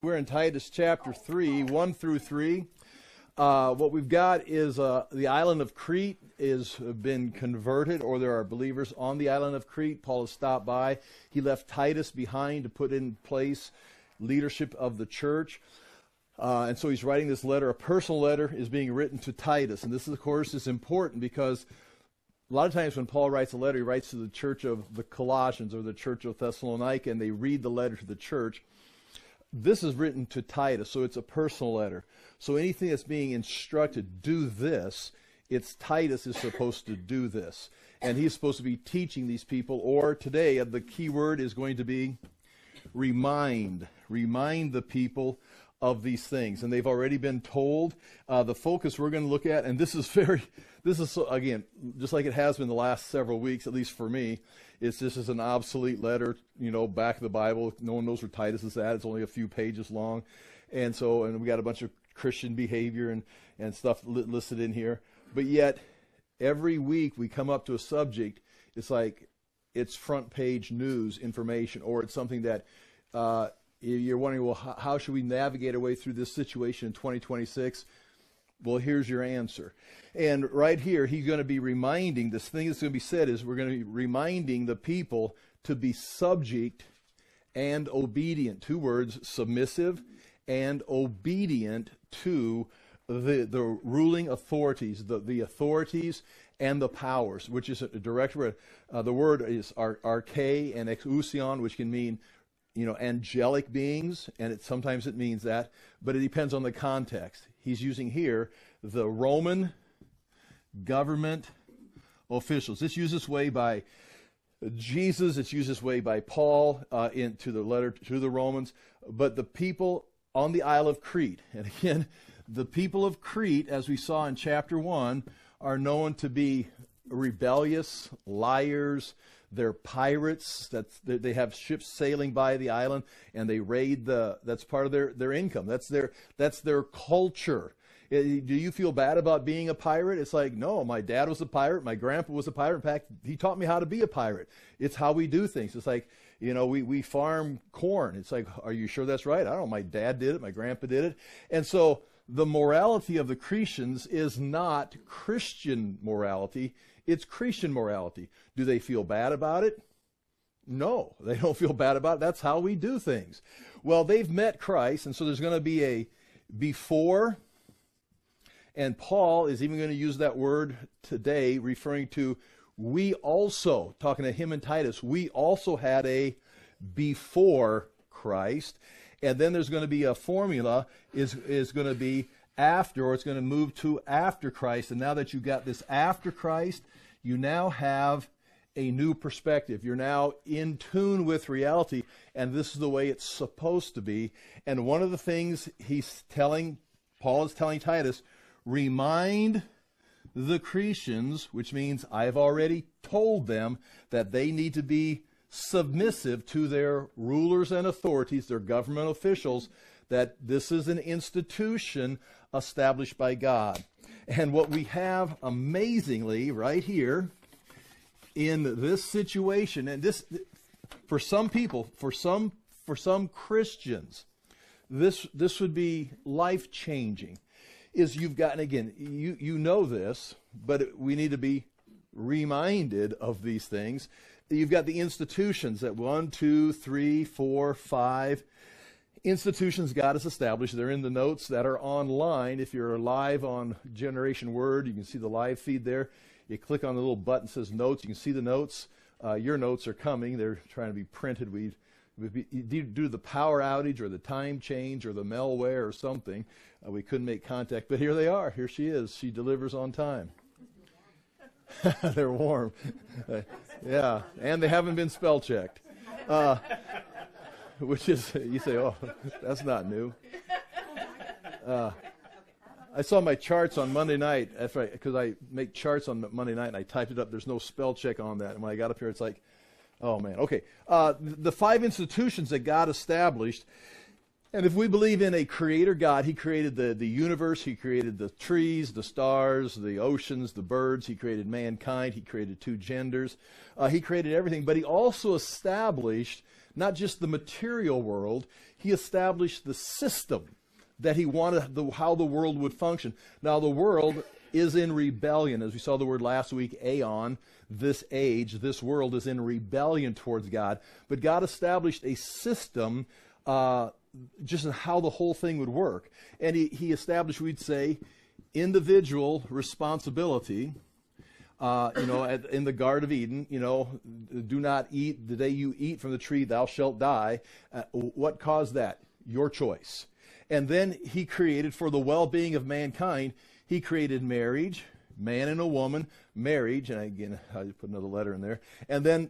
We're in Titus chapter 3, 1 through 3. What we've got is the island of Crete has been converted, or there are believers on the island of Crete. Paul has stopped by. He left Titus behind to put in place leadership of the church. And so he's writing this letter. A personal letter is being written to Titus. And this, of course, is important because a lot of times when Paul writes a letter, he writes to the church of the Colossians or the church of Thessalonica, and they read the letter to the church. This is written to Titus, so it's a personal letter. So anything that's being instructed, do this, it's Titus is supposed to do this. And he's supposed to be teaching these people, or today the key word is going to be remind. Remind the people of these things. And they've already been told. The focus we're going to look at, and this is again, just like it has been the last several weeks, at least for me, this is an obsolete letter, back of the Bible. No one knows where Titus is at. It's only a few pages long. And we got a bunch of Christian behavior and stuff listed in here. But yet, every week we come up to a subject, it's like it's front page news information, or it's something that you're wondering, well, how should we navigate our way through this situation in 2026? Well, here's your answer. And right here, he's going to be reminding, this thing that's going to be said is we're going to be reminding the people to be subject and obedient. Two words, submissive and obedient to the ruling authorities, the authorities and the powers, which is a direct word. The word is arche and exousion, which can mean angelic beings, and sometimes it means that, but it depends on the context. He's using here the Roman government officials. It's used this way by Jesus. It's used this way by Paul into the letter to the Romans. But the people on the Isle of Crete, and again, the people of Crete, as we saw in chapter 1, are known to be rebellious, liars. They're pirates. They have ships sailing by the island, and they raid that's part of their income. That's their culture. Do you feel bad about being a pirate? It's like, no, my dad was a pirate. My grandpa was a pirate. In fact, he taught me how to be a pirate. It's how we do things. It's like, we farm corn. It's like, are you sure that's right? I don't know. My dad did it. My grandpa did it. And so the morality of the Cretans is not Christian morality. It's Christian morality. Do they feel bad about it? No, they don't feel bad about it. That's how we do things. Well, they've met Christ, and so there's going to be a before, and Paul is even going to use that word today, referring to we also, talking to him and Titus, we also had a before Christ. And then there's going to be a formula, is going to be after, or it's going to move to after Christ. And now that you've got this after Christ, you now have a new perspective. You're now in tune with reality, and this is the way it's supposed to be. And one of the things Paul is telling Titus, remind the Cretans, which means I've already told them that they need to be submissive to their rulers and authorities, their government officials, that this is an institution established by God. And what we have amazingly right here in this situation, and this, for some people, for some Christians, this would be life-changing, is you've got, and again, you know this, but we need to be reminded of these things. You've got the institutions that 1, 2, 3, 4, 5 institutions God has established. They're in the notes that are online. If you're live on Generation Word, you can see the live feed there. You click on the little button that says notes. You can see the notes. Your notes are coming. They're trying to be printed. Due to the power outage or the time change or the malware or something, we couldn't make contact. But here they are. Here she is. She delivers on time. They're warm. Yeah, and they haven't been spell checked. Which is, you say, oh, that's not new. I saw my charts on Monday night, that's right, because I make charts on Monday night, and I typed it up. There's no spell check on that. And when I got up here, it's like, oh, man. Okay, the 5 institutions that God established, and if we believe in a creator God, he created the universe, he created the trees, the stars, the oceans, the birds, he created mankind, he created 2 genders, he created everything, but he also established not just the material world, He established the system that he wanted, how the world would function. Now, the world is in rebellion. As we saw the word last week, aeon, this age, this world is in rebellion towards God. But God established a system just in how the whole thing would work. And he established, we'd say, individual responsibility. In the Garden of Eden, do not eat, the day you eat from the tree, thou shalt die. What caused that? Your choice. And then he created, for the well-being of mankind, he created marriage, man and a woman, marriage, and again, I put another letter in there, and then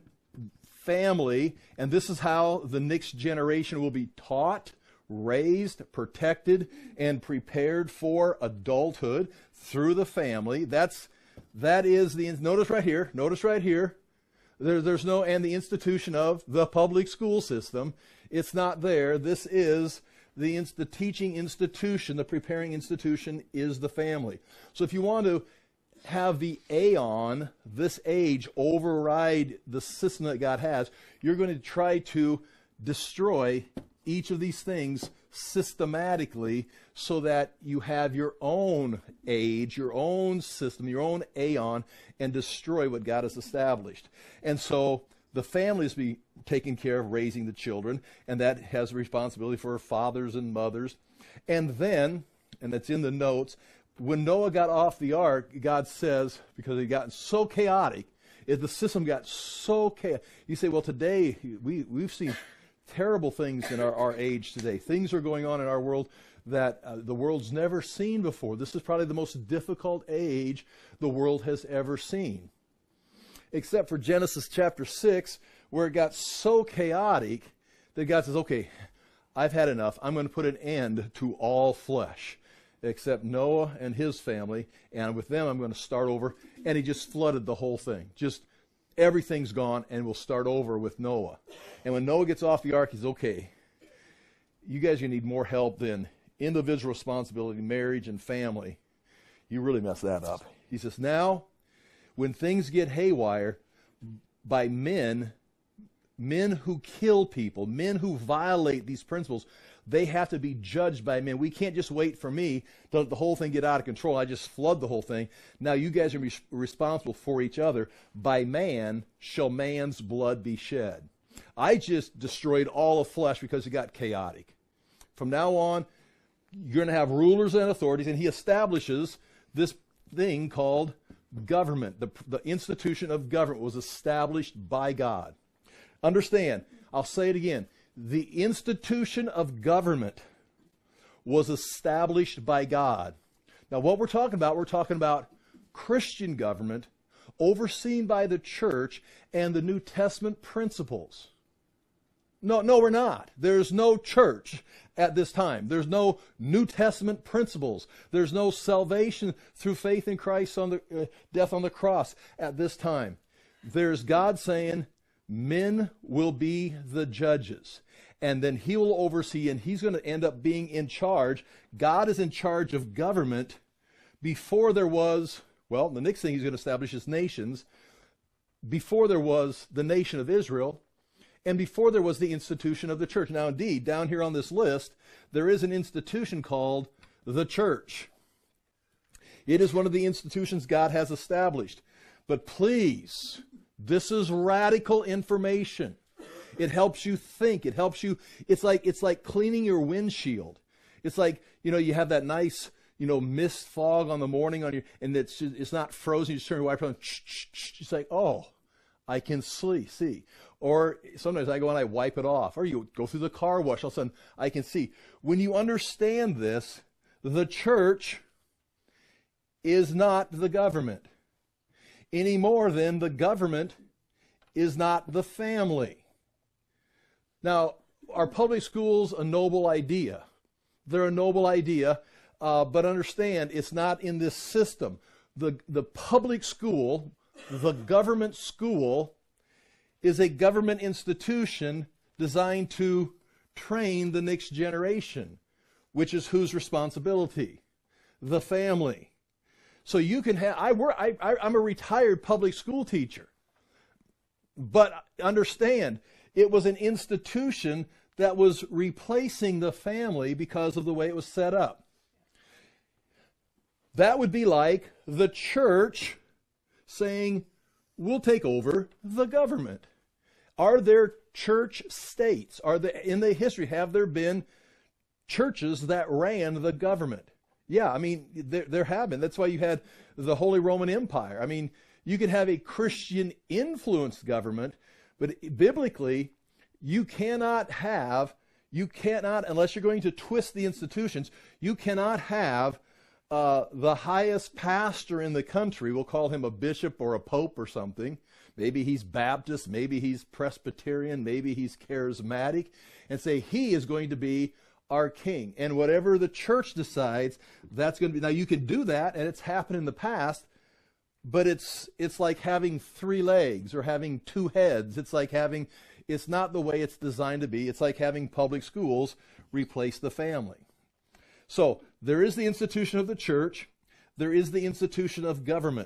family, and this is how the next generation will be taught, raised, protected, and prepared for adulthood through the family. That is the, notice right here, there's no, and the institution of the public school system. It's not there. This is the teaching institution, the preparing institution is the family. So if you want to have the aeon, this age, override the system that God has, you're going to try to destroy each of these things systematically so that you have your own age, your own system, your own aeon, and destroy what God has established. And so the families be taking care of raising the children, and that has a responsibility for fathers and mothers. And then, and it's in the notes, when Noah got off the ark, God says, because it got so chaotic, the system got so chaotic. You say, well, today we've seen terrible things in our age today. Things are going on in our world that the world's never seen before. This is probably the most difficult age the world has ever seen. Except for Genesis chapter 6, where it got so chaotic that God says, okay, I've had enough. I'm going to put an end to all flesh, except Noah and his family, and with them I'm going to start over. And he just flooded the whole thing. Just everything's gone, and we'll start over with Noah. And when Noah gets off the ark, he's okay. You guys, you need more help than individual responsibility, marriage, and family. You really messed that up. He says, now, when things get haywire by men who kill people, men who violate these principles, they have to be judged by men. We can't just wait for me to let the whole thing get out of control. I just flood the whole thing. Now you guys are responsible for each other. By man shall man's blood be shed. I just destroyed all of flesh because it got chaotic. From now on, you're going to have rulers and authorities, and he establishes this thing called government. The institution of government was established by God. Understand, I'll say it again. The institution of government was established by God. Now, what we're talking about Christian government overseen by the church and the New Testament principles. No, we're not. There's no church at this time. There's no New Testament principles. There's no salvation through faith in Christ on the death on the cross at this time. There's God saying, men will be the judges. And then he will oversee, and he's going to end up being in charge. God is in charge of government before there was, well, the next thing he's going to establish is nations. Before there was the nation of Israel, and before there was the institution of the church. Now, indeed, down here on this list, there is an institution called the church. It is one of the institutions God has established. But please, this is radical information. It helps you think. It helps you. It's like cleaning your windshield. It's like, you have that nice, mist fog on the morning on you, and it's not frozen. You just turn your wiper on. It's like, oh, I can see. Or sometimes I go and I wipe it off. Or you go through the car wash. All of a sudden, I can see. When you understand this, the church is not the government any more than the government is not the family. Now, are public schools a noble idea? They're a noble idea, but understand it's not in this system. The public school, the government school, is a government institution designed to train the next generation, which is whose responsibility? The family. So you can have, I'm a retired public school teacher, but understand, it was an institution that was replacing the family because of the way it was set up. That would be like the church saying, we'll take over the government. Are there church states? In the history, have there been churches that ran the government? Yeah, I mean, there have been. That's why you had the Holy Roman Empire. I mean, you can have a Christian-influenced government, but biblically, you cannot, unless you're going to twist the institutions, you cannot have the highest pastor in the country, we'll call him a bishop or a pope or something. Maybe he's Baptist, maybe he's Presbyterian, maybe he's charismatic, and say he is going to be our king. And whatever the church decides, that's going to be. Now you can do that, and it's happened in the past, but it's like having 3 legs or having 2 heads. It's not the way it's designed to be. It's like having public schools replace the family. So there is the institution of the church. There is the institution of government.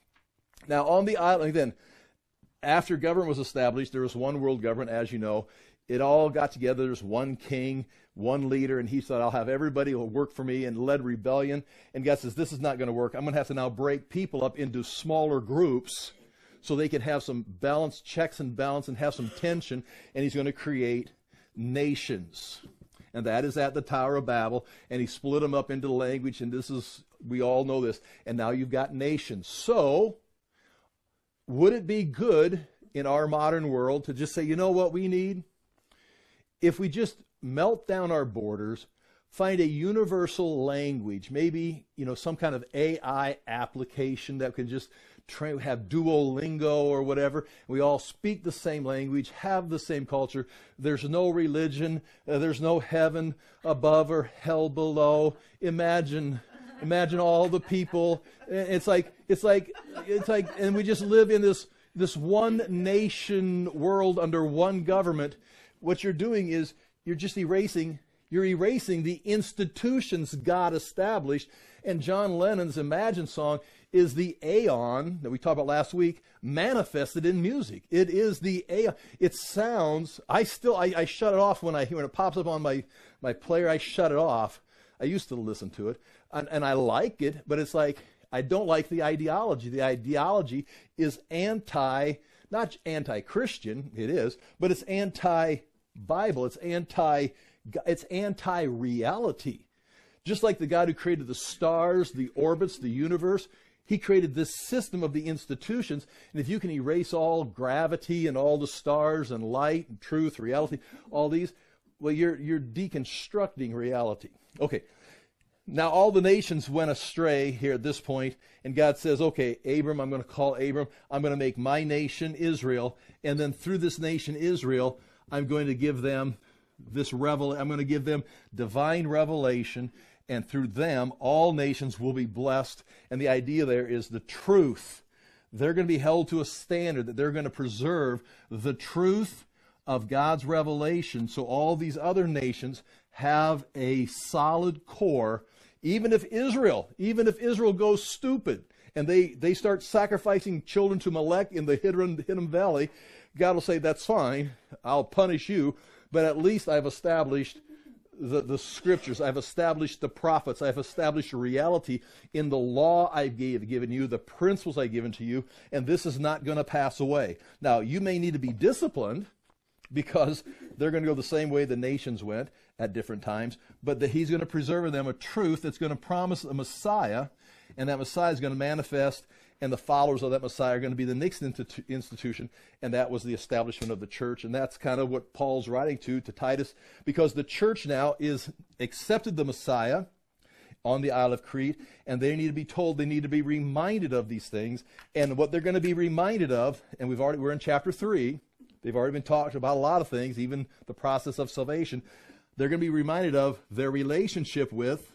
Now on the island, then, after government was established, there was one world government, as you know. It all got together. There's one king, one leader, and he said, I'll have everybody who will work for me, and led rebellion. And God says, this is not going to work. I'm going to have to now break people up into smaller groups so they can have some balance, checks and balance, and have some tension. And he's going to create nations. And that is at the Tower of Babel. And he split them up into language, and we all know this. And now you've got nations. So, would it be good in our modern world to just say, you know what we need? If we just melt down our borders, find a universal language, maybe, some kind of AI application that can just have Duolingo or whatever. We all speak the same language, have the same culture. There's no religion. There's no heaven above or hell below. Imagine all the people. It's like, and we just live in this one nation world under one government. What you're doing is you're erasing the institutions God established. And John Lennon's Imagine song is the aeon that we talked about last week manifested in music. It is the aeon. It sounds, I shut it off when it pops up on my player. I shut it off. I used to listen to it, and I like it, but it's like, I don't like the ideology. The ideology is not anti-Christian, it is, but it's anti-Bible. It's anti-reality. Just like the God who created the stars, the orbits, the universe, he created this system of the institutions. And if you can erase all gravity and all the stars and light and truth, reality, all these, well, you're deconstructing reality. Okay. Now all the nations went astray here at this point, and God says, okay, Abram, I'm going to call Abram. I'm going to make my nation Israel, and then through this nation Israel, I'm going to give them I'm going to give them divine revelation, and through them all nations will be blessed. And the idea there is the truth. They're going to be held to a standard that they're going to preserve the truth of God's revelation, so all these other nations have a solid core. Even if Israel goes stupid and they start sacrificing children to Molech in the Hinnom Valley, God will say, that's fine, I'll punish you, but at least I've established the scriptures, I've established the prophets, I've established reality in the law I've given you, the principles I've given to you, and this is not going to pass away. Now, you may need to be disciplined, because they're going to go the same way the nations went at different times, but that he's going to preserve in them a truth that's going to promise a Messiah, and that Messiah is going to manifest, and the followers of that Messiah are going to be the next institution, and that was the establishment of the church. And that's kind of what Paul's writing to Titus, because the church now is accepted the Messiah on the Isle of Crete, and they need to be told, they need to be reminded of these things, and what they're going to be reminded of, and we're in chapter 3, they've already been talked about a lot of things, even the process of salvation. They're going to be reminded of their relationship with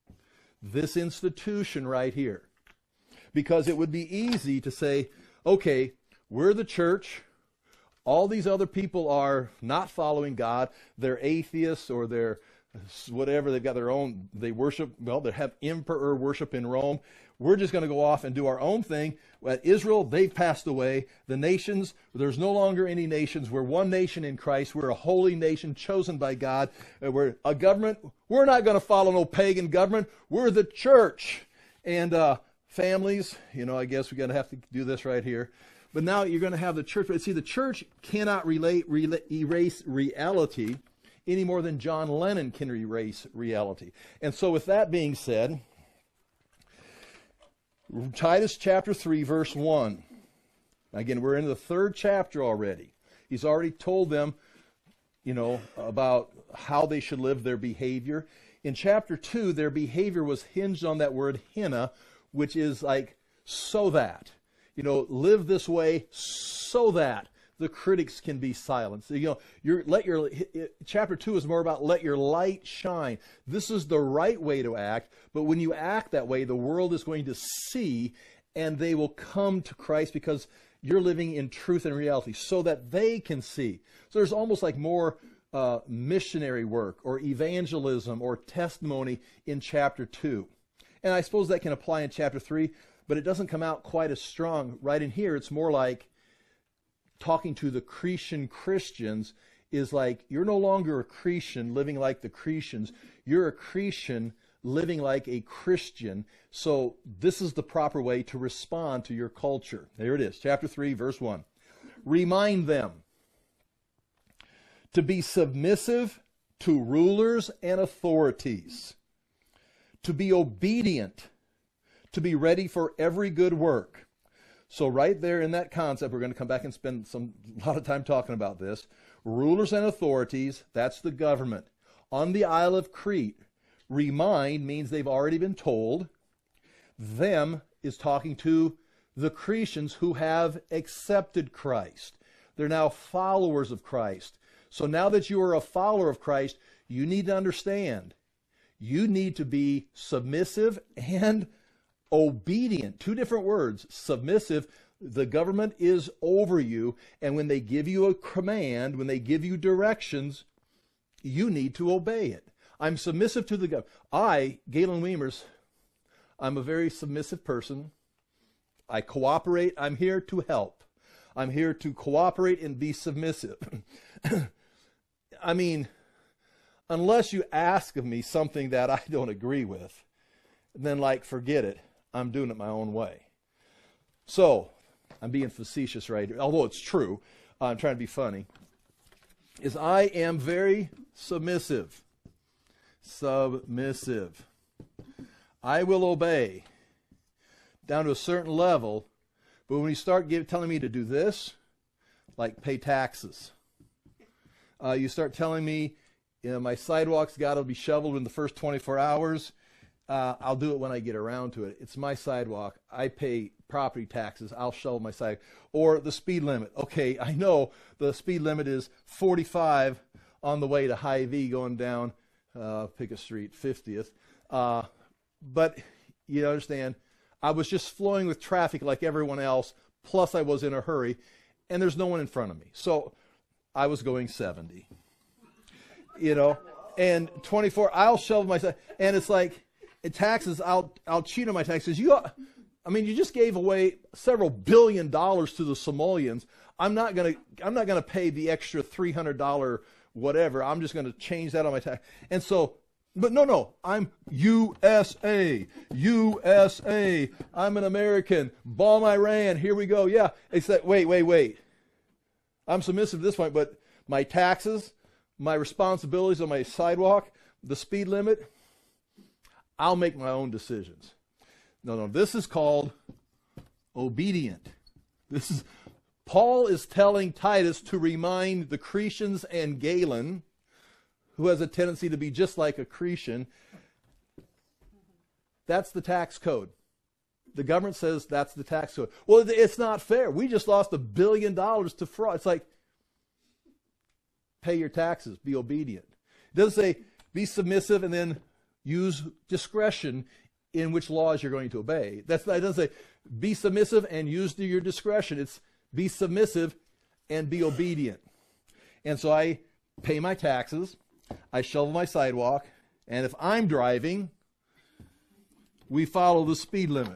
this institution right here. Because it would be easy to say, okay, we're the church. All these other people are not following God. They're atheists, or they're whatever, they've got their own, they worship, well, they have emperor worship in Rome. We're just going to go off and do our own thing. At Israel, they've passed away. The nations, there's no longer any nations. We're one nation in Christ. We're a holy nation chosen by God. We're a government. We're not going to follow no pagan government. We're the church. And families, I guess we're going to have to do this right here. But now you're going to have the church. But see, the church cannot erase reality any more than John Lennon can erase reality. And so with that being said, Titus chapter 3, verse 1. Again, we're in the third chapter already. He's already told them, about how they should live, their behavior. In chapter 2, their behavior was hinged on that word hina, which is like, so that. Live this way so that the critics can be silenced. Chapter 2 is more about let your light shine. This is the right way to act, but when you act that way, the world is going to see, and they will come to Christ because you're living in truth and reality so that they can see. So there's almost like more missionary work or evangelism or testimony in chapter 2. And I suppose that can apply in chapter 3, but it doesn't come out quite as strong. Right in here, it's more like talking to the Cretan Christians is like, you're no longer a Cretan living like the Cretans. You're a Cretan living like a Christian. So this is the proper way to respond to your culture. There it is, chapter 3, verse 1. Remind them to be submissive to rulers and authorities, to be obedient, to be ready for every good work. So right there in that concept, we're going to come back and spend a lot of time talking about this. Rulers and authorities, that's the government. On the Isle of Crete, remind means they've already been told. Them is talking to the Cretans who have accepted Christ. They're now followers of Christ. So now that you are a follower of Christ, you need to understand. You need to be submissive and obedient. Two different words. Submissive, the government is over you, and when they give you a command, when they give you directions, you need to obey it. I'm submissive to the government. Galen Wiemers, I'm a very submissive person. I cooperate. I'm here to help. I'm here to cooperate and be submissive. I mean, unless you ask of me something that I don't agree with, then forget it. I'm doing it my own way. So, I'm being facetious right here, although it's true. I'm trying to be funny. Is I am very submissive. Submissive. I will obey down to a certain level, but when you start telling me to do this, like pay taxes, you start telling me, my sidewalk's got to be shoveled in the first 24 hours, I'll do it when I get around to it. It's my sidewalk. I pay property taxes. I'll shovel my sidewalk. Or the speed limit. Okay, I know the speed limit is 45 on the way to Hy-Vee going down Pickett Street, 50th. But you understand, I was just flowing with traffic like everyone else, plus I was in a hurry, and there's no one in front of me. So I was going 70. And 24, I'll shovel my sidewalk. And it's like, taxes, I'll cheat on my taxes. You just gave away several $1 billion to the Somalians. I'm not gonna pay the extra $300 whatever. I'm just gonna change that on my tax. And so, but no, I'm USA. I'm an American. Bomb Iran. Here we go. Yeah. It's like, wait. I'm submissive to this point, but my taxes, my responsibilities on my sidewalk, the speed limit, I'll make my own decisions. No, this is called obedient. Paul is telling Titus to remind the Cretans and Galen, who has a tendency to be just like a Cretan, that's the tax code. The government says that's the tax code. Well, it's not fair. We just lost $1 billion to fraud. It's like, pay your taxes, be obedient. It doesn't say be submissive and then use discretion in which laws you're going to obey. It doesn't say be submissive and use your discretion. It's be submissive and be obedient. And so I pay my taxes. I shovel my sidewalk, and if I'm driving, we follow the speed limit.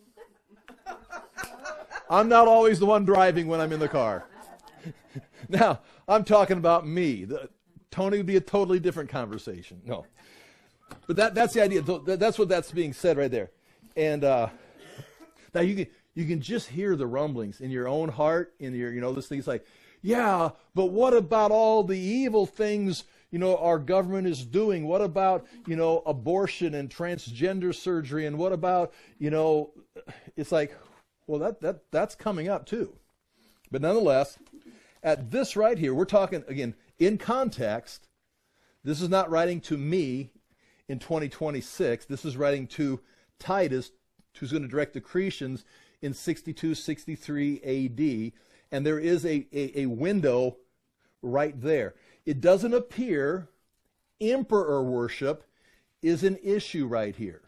I'm not always the one driving when I'm in the car. Now, I'm talking about me. Tony would be a totally different conversation. No. But that's the idea. That's what that's being said right there. And now you can just hear the rumblings in your own heart, in your, this thing's like, yeah, but what about all the evil things, our government is doing? What about, abortion and transgender surgery? And what about, it's like, well, that's coming up too. But nonetheless, at this right here, we're talking, again, in context. This is not writing to me in 2026. This is writing to Titus, who's going to direct the Cretans in 62, 63 AD. And there is a window right there. It doesn't appear emperor worship is an issue right here.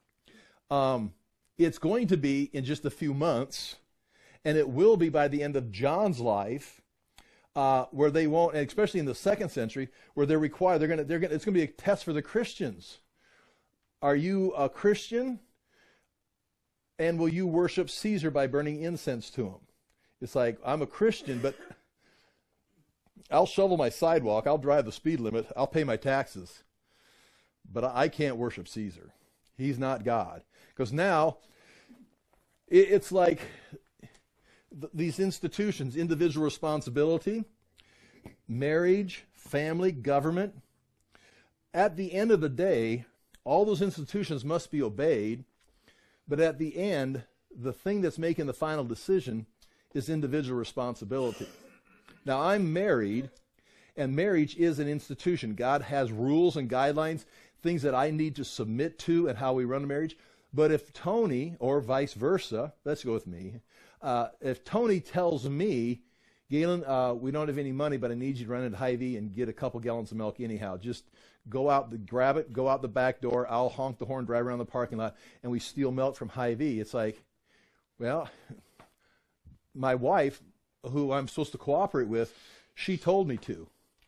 It's going to be in just a few months, and it will be by the end of John's life, where they won't, and especially in the 2nd century, where they're required. It's going to be a test for the Christians. Are you a Christian? And will you worship Caesar by burning incense to him? It's like, I'm a Christian, but I'll shovel my sidewalk, I'll drive the speed limit, I'll pay my taxes, but I can't worship Caesar. He's not God. Because now, it's like these institutions, individual responsibility, marriage, family, government. At the end of the day, all those institutions must be obeyed, but at the end, the thing that's making the final decision is individual responsibility. Now, I'm married, and marriage is an institution. God has rules and guidelines, things that I need to submit to and how we run a marriage. But if Tony, or vice versa, let's go with me, if Tony tells me, Galen, we don't have any money, but I need you to run into Hy-Vee and get a couple gallons of milk anyhow. Just go out, grab it, go out the back door, I'll honk the horn, drive around the parking lot, and we steal milk from Hy-Vee. It's like, well, my wife, who I'm supposed to cooperate with, she told me to.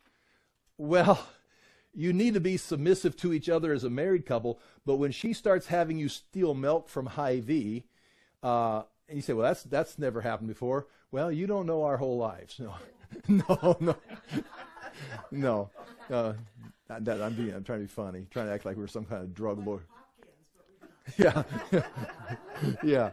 Well, you need to be submissive to each other as a married couple, but when she starts having you steal milk from Hy-Vee, and you say, well, that's never happened before. Well, you don't know our whole lives. No. No. I'm trying to be funny, trying to act like we're some kind of drug lord. Yeah. Yeah.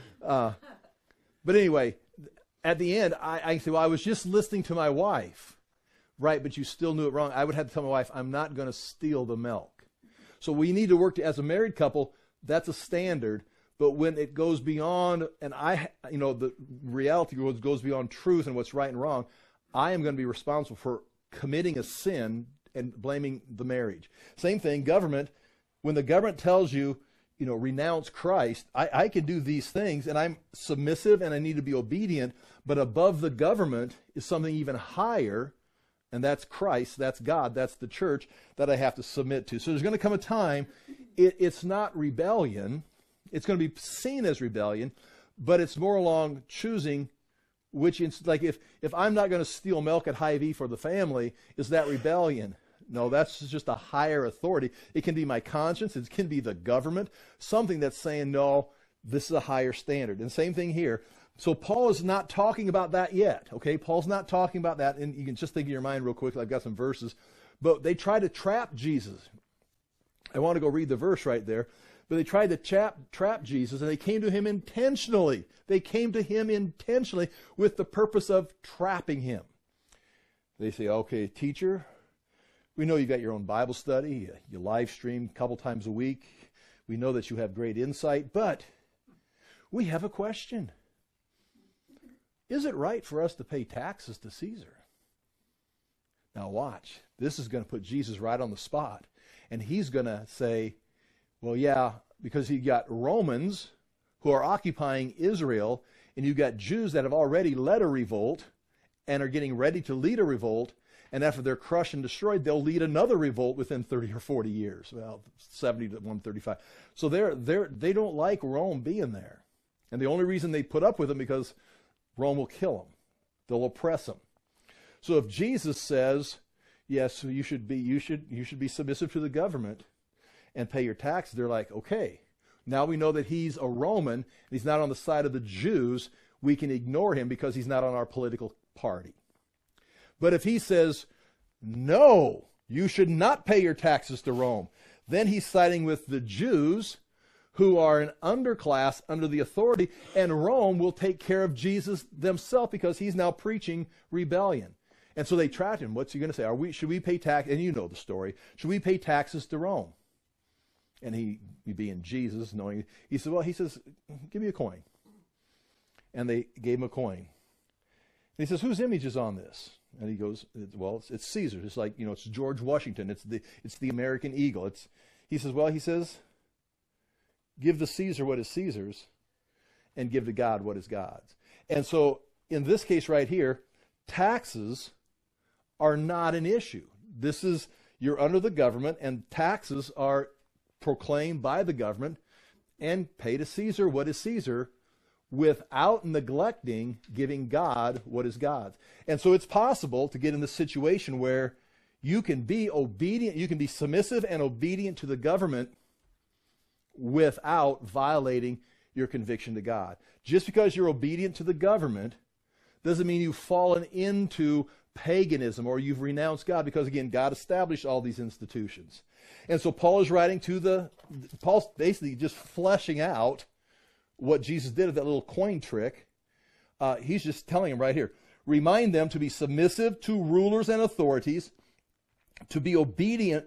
But anyway, at the end, I say, well, I was just listening to my wife. Right, but you still knew it wrong. I would have to tell my wife, I'm not going to steal the milk. So we need to work as a married couple. That's a standard. But when it goes beyond, and the reality goes beyond truth and what's right and wrong, I am going to be responsible for committing a sin and blaming the marriage. Same thing, government. When the government tells you, renounce Christ, I can do these things, and I'm submissive and I need to be obedient. But above the government is something even higher. And that's Christ, that's God, that's the church that I have to submit to. So there's going to come a time, it's not rebellion. It's going to be seen as rebellion, but it's more along choosing which, like if I'm not going to steal milk at Hy-Vee for the family, is that rebellion? No, that's just a higher authority. It can be my conscience, it can be the government, something that's saying, no, this is a higher standard. And same thing here. So Paul is not talking about that yet, okay? Paul's not talking about that, and you can just think in your mind real quick. I've got some verses. But they tried to trap Jesus. I want to go read the verse right there. But they tried to trap Jesus, and they came to him intentionally. They came to him intentionally with the purpose of trapping him. They say, okay, teacher, we know you got your own Bible study. You live stream a couple times a week. We know that you have great insight, but we have a question. Is it right for us to pay taxes to Caesar? Now watch. This is going to put Jesus right on the spot. And he's going to say, well, yeah, because you got Romans who are occupying Israel, and you've got Jews that have already led a revolt and are getting ready to lead a revolt. And after they're crushed and destroyed, they'll lead another revolt within 30 or 40 years. Well, 70 to 135. So they don't like Rome being there. And the only reason they put up with them because Rome will kill them. They'll oppress them. So if Jesus says, yes, you should be submissive to the government and pay your taxes. They're like, okay, now we know that he's a Roman and he's not on the side of the Jews. We can ignore him because he's not on our political party. But if he says, no, you should not pay your taxes to Rome, then he's siding with the Jews, who are an underclass under the authority, and Rome will take care of Jesus themselves because he's now preaching rebellion. And so they trapped him. What's he going to say? Should we pay tax? And you know the story. Should we pay taxes to Rome? And he being Jesus, knowing, he says, give me a coin. And they gave him a coin. And he says, whose image is on this? And he goes, well, it's Caesar's. It's like, it's George Washington. It's the American eagle. He says, give to Caesar what is Caesar's, and give to God what is God's. And so, in this case right here, taxes are not an issue. You're under the government, and taxes are proclaimed by the government, and pay to Caesar what is Caesar, without neglecting giving God what is God's. And so it's possible to get in the situation where you can be obedient, you can be submissive and obedient to the government without violating your conviction to God. Just because you're obedient to the government doesn't mean you've fallen into paganism or you've renounced God, because again, God established all these institutions. And so Paul is writing Paul's basically just fleshing out what Jesus did with that little coin trick. He's just telling him right here, remind them to be submissive to rulers and authorities, to be obedient,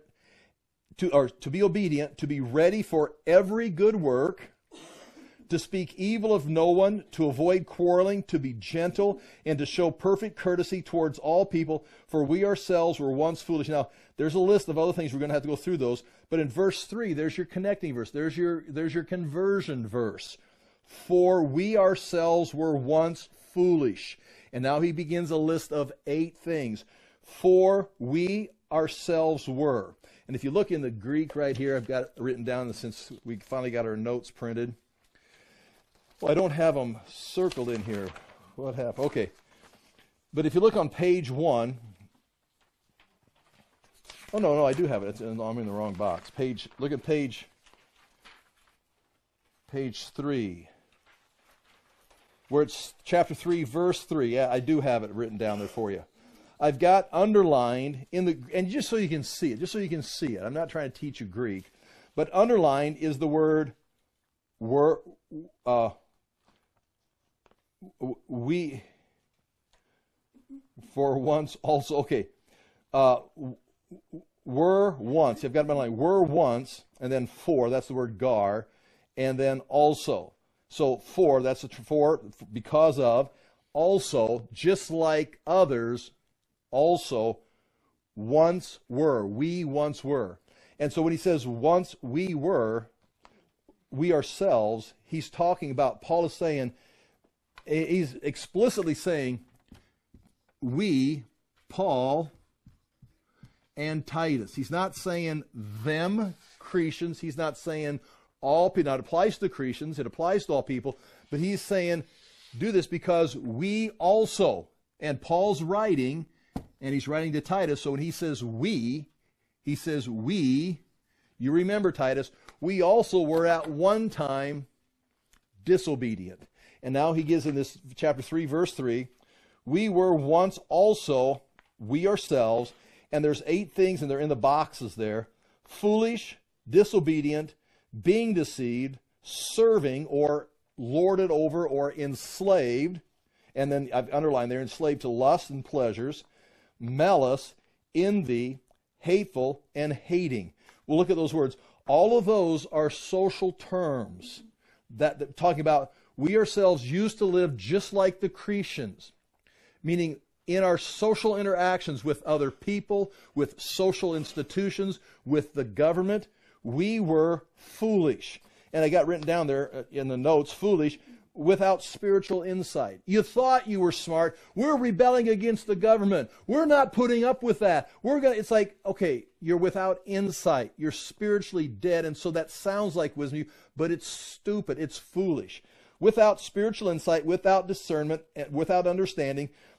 to be ready for every good work, to speak evil of no one, to avoid quarreling, to be gentle, and to show perfect courtesy towards all people, for we ourselves were once foolish. Now, there's a list of other things. We're going to have to go through those. But in verse 3, there's your connecting verse. There's your conversion verse. For we ourselves were once foolish. And now he begins a list of 8 things. For we ourselves were. And if you look in the Greek right here, I've got it written down since we finally got our notes printed. Well, I don't have them circled in here. What happened? Okay. But if you look on page 1. Oh, no, I do have it. I'm in the wrong box. Look at page 3. Where it's chapter 3, verse 3. Yeah, I do have it written down there for you. I've got underlined and just so you can see it, I'm not trying to teach you Greek, but underlined is the word we for once also. Okay. Were once. I've got my line. Were once, and then for, that's the word gar, and then also. So for, that's for, because of, also, just like others, also, once were. We once were. And so when he says once we were, we ourselves, he's talking about, Paul is saying, he's explicitly saying, we, Paul, and Titus. He's not saying them, Cretans. He's not saying all people. Now, it applies to Cretans. It applies to all people. But he's saying, do this because we also, and Paul's writing, and he's writing to Titus, so when he says we, you remember, Titus, we also were at one time disobedient. And now he gives in this chapter 3, verse 3, we were once also, we ourselves, and there's 8 things, and they're in the boxes there, foolish, disobedient, being deceived, serving, or lorded over, or enslaved, and then I've underlined there, enslaved to lust and pleasures, malice, envy, hateful, and hating. We'll look at those words. All of those are social terms that talking about we ourselves used to live just like the Cretans, meaning in our social interactions with other people, with social institutions, with the government, we were foolish. And I got written down there in the notes, foolish, without spiritual insight. You thought you were smart. We're rebelling against the government. We're not putting up with that. It's like, okay, you're without insight. You're spiritually dead. And so that sounds like wisdom, but it's stupid. It's foolish. Without spiritual insight, without discernment, without understanding,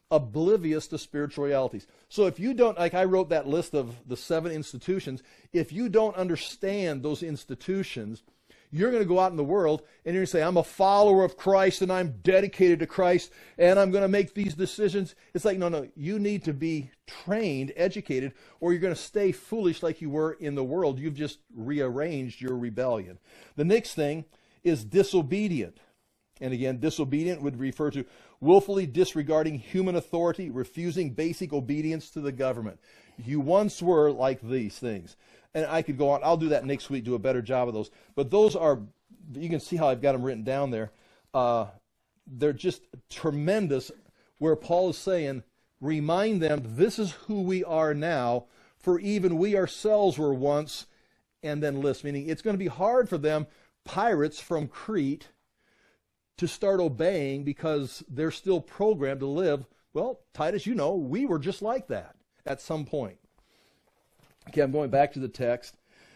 oblivious to spiritual realities. So if you don't, like I wrote that list of the 7 institutions, if you don't understand those institutions, you're going to go out in the world and you're going to say, I'm a follower of Christ and I'm dedicated to Christ and I'm going to make these decisions. It's like, no, you need to be trained, educated, or you're going to stay foolish like you were in the world. You've just rearranged your rebellion. The next thing is disobedient. And again, disobedient would refer to willfully disregarding human authority, refusing basic obedience to the government. You once were like these things. And I could go on. I'll do that next week, do a better job of those. But those are, you can see how I've got them written down there. They're just tremendous, where Paul is saying, remind them, this is who we are now, for even we ourselves were once, and then list, meaning it's going to be hard for them, pirates from Crete, to start obeying because they're still programmed to live. Well, Titus, you know, we were just like that at some point. Okay, I'm going back to the text.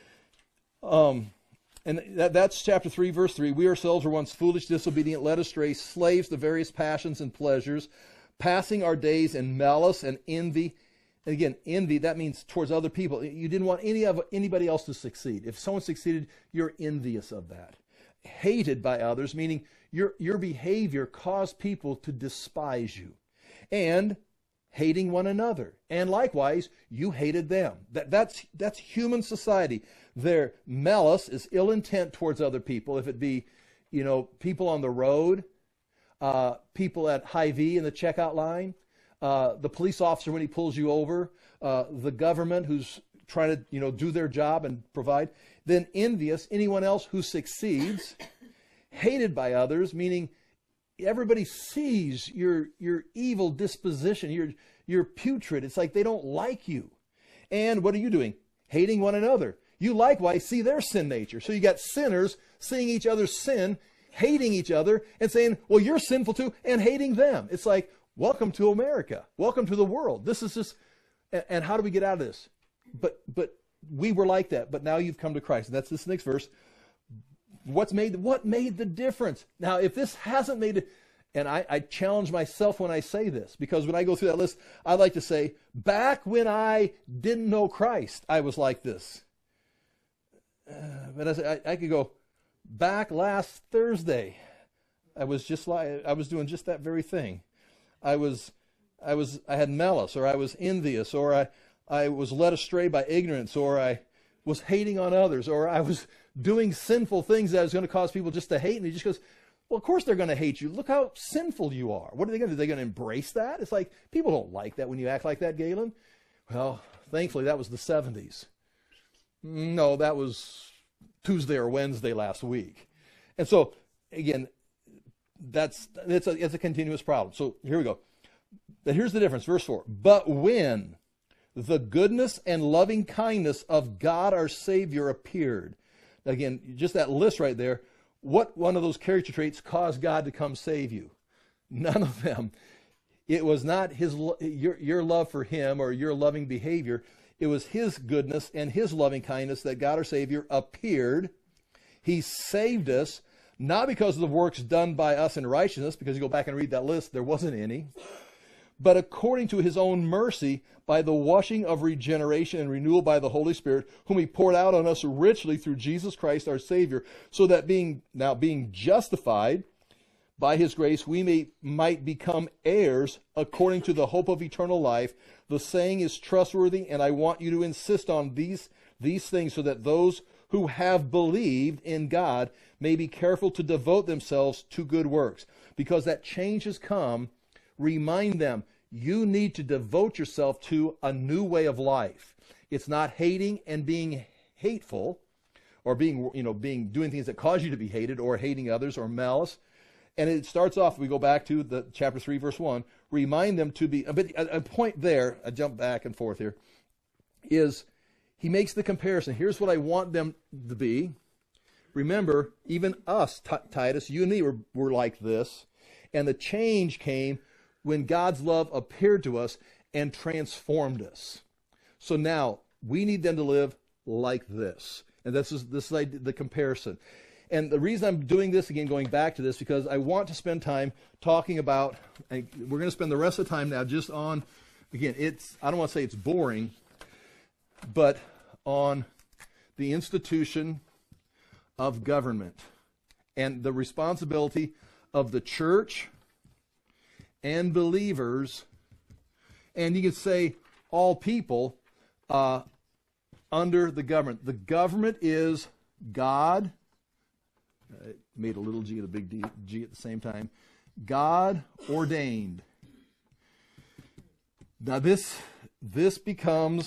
And that's chapter 3, verse 3. We ourselves were once foolish, disobedient, led astray, slaves to various passions and pleasures, passing our days in malice and envy. And again, envy, that means towards other people. You didn't want anybody else to succeed. If someone succeeded, you're envious of that. Hated by others, meaning your behavior caused people to despise you. And hating one another. And likewise, you hated them. That's human society. Their malice is ill intent towards other people. If it be, people on the road, people at Hy-Vee in the checkout line, the police officer when he pulls you over, the government who's trying to, do their job and provide. Then envious, anyone else who succeeds. Hated by others, meaning everybody sees your evil disposition. You're putrid. It's like they don't like you. And what are you doing? Hating one another. You likewise see their sin nature. So you got sinners seeing each other's sin, hating each other, and saying, well, you're sinful too, and hating them. It's like, welcome to America. Welcome to the world. This is just, and how do we get out of this? But we were like that, but now you've come to Christ. And that's this next verse. What made the difference? Now, if this hasn't made it, and I challenge myself when I say this, because when I go through that list, I like to say, back when I didn't know Christ, I was like this. But I could go, back last Thursday, I was doing just that very thing. I had malice, or I was envious, or I was led astray by ignorance, or I was hating on others, or I was doing sinful things that was going to cause people just to hate me. He just goes, well, of course they're going to hate you. Look how sinful you are. What are they going to do? Are they going to embrace that? It's like, people don't like that when you act like that, Galen. Well, thankfully, that was the 70s. No, that was Tuesday or Wednesday last week. And so, again, it's a continuous problem. So here we go. But here's the difference. Verse 4. But when the goodness and loving kindness of God our Savior appeared. Again, just that list right there. What one of those character traits caused God to come save you? None of them. It was not your love for Him or your loving behavior. It was His goodness and His loving kindness that God our Savior appeared. He saved us, not because of the works done by us in righteousness, because you go back and read that list, there wasn't any, but according to His own mercy, by the washing of regeneration and renewal by the Holy Spirit, whom He poured out on us richly through Jesus Christ our Savior, so that being justified by His grace, we might become heirs according to the hope of eternal life. The saying is trustworthy, and I want you to insist on these things, so that those who have believed in God may be careful to devote themselves to good works. Because that change has come, remind them, you need to devote yourself to a new way of life. It's not hating and being hateful, or doing things that cause you to be hated, or hating others, or malice. And it starts off, we go back to the chapter 3, verse 1, remind them to be, but a point there, I jump back and forth here, is he makes the comparison. Here's what I want them to be. Remember, even us, Titus, you and me were like this. And the change came when God's love appeared to us and transformed us. So now we need them to live like this. And this is the comparison. And the reason I'm doing this, again, going back to this, because I want to spend time talking about, we're going to spend the rest of the time now just on, again, I don't want to say it's boring, but on the institution of government and the responsibility of the church and believers, and you could say all people, under the government. The government is God. It made a little g and a big G at the same time. God ordained. Now this becomes,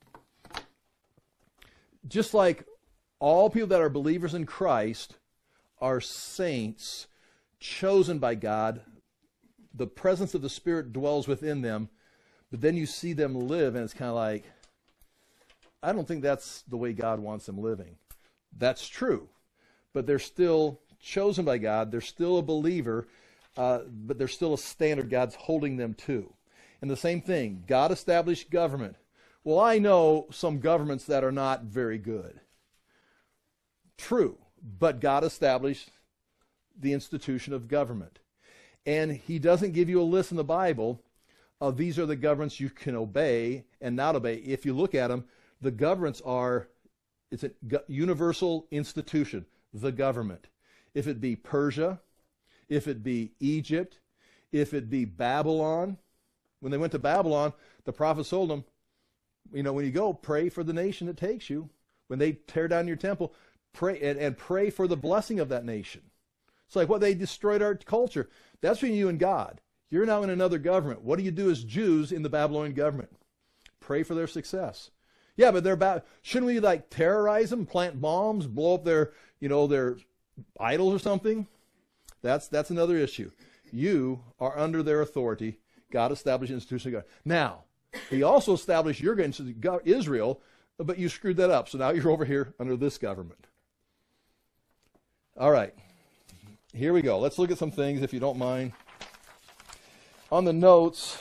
just like all people that are believers in Christ are saints chosen by God. The presence of the Spirit dwells within them, but then you see them live and it's kind of like, I don't think that's the way God wants them living. That's true. But they're still chosen by God. They're still a believer, but there's still a standard God's holding them to. And the same thing, God established government. Well, I know some governments that are not very good. True. But God established the institution of government. And he doesn't give you a list in the Bible of these are the governments you can obey and not obey. If you look at them, the governments are, it's a universal institution, the government. If it be Persia, if it be Egypt, if it be Babylon. When they went to Babylon, the prophets told them, when you go, pray for the nation that takes you. When they tear down your temple, pray and pray for the blessing of that nation. It's like, they destroyed our culture. That's between you and God. You're now in another government. What do you do as Jews in the Babylonian government? Pray for their success. Yeah, but they're bad. Shouldn't we terrorize them, plant bombs, blow up their idols or something? That's another issue. You are under their authority. God established an institution of God. Now, he also established your Israel, but you screwed that up. So now you're over here under this government. All right. Here we go. Let's look at some things, if you don't mind. On the notes,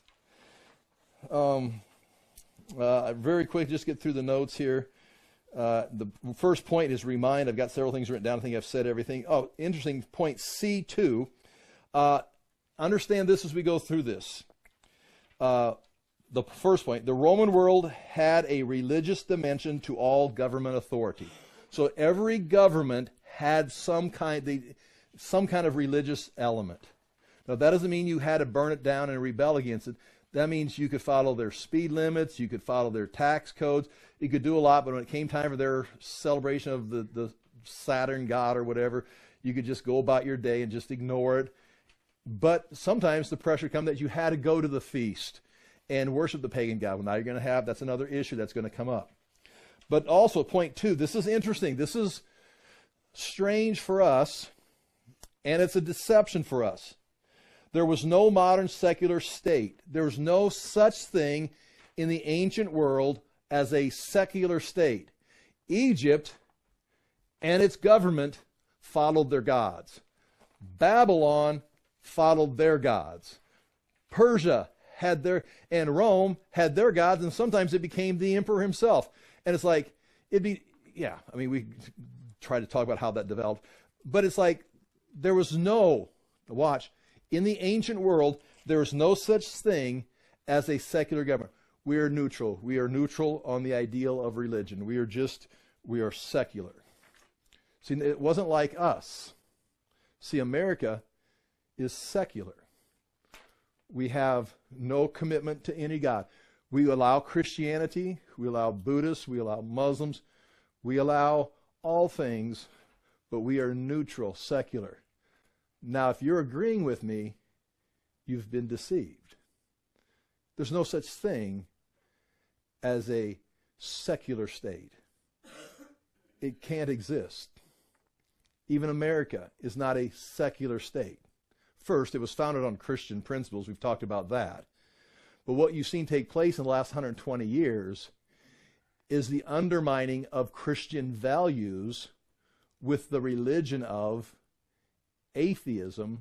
very quick, just get through the notes here. The first point is remind. I've got several things written down. I think I've said everything. Oh, interesting point C2. Understand this as we go through this. The first point, the Roman world had a religious dimension to all government authority. So every government had some kind of religious element. Now, that doesn't mean you had to burn it down and rebel against it. That means you could follow their speed limits, you could follow their tax codes, you could do a lot, but when it came time for their celebration of the Saturn god or whatever, you could just go about your day and just ignore it. But sometimes the pressure comes that you had to go to the feast and worship the pagan god. Well, now you're going to have, that's another issue that's going to come up. But also, point 2, this is interesting. This is strange for us, and it's a deception for us. There was no modern secular state. There was no such thing in the ancient world as a secular state. Egypt and its government followed their gods. Babylon followed their gods. Persia had their, and Rome had their gods, and sometimes it became the emperor himself. And it's like, we try to talk about how that developed, but it's like there was no, in the ancient world, there was no such thing as a secular government. We are neutral. We are neutral on the ideal of religion. We are secular. See, it wasn't like us. See, America is secular. We have no commitment to any God. We allow Christianity, we allow Buddhists, we allow Muslims, we allow all things, but we are neutral, secular. Now, if you're agreeing with me, you've been deceived. There's no such thing as a secular state. It can't exist. Even America is not a secular state. First, it was founded on Christian principles. We've talked about that. But what you've seen take place in the last 120 years is the undermining of Christian values with the religion of atheism,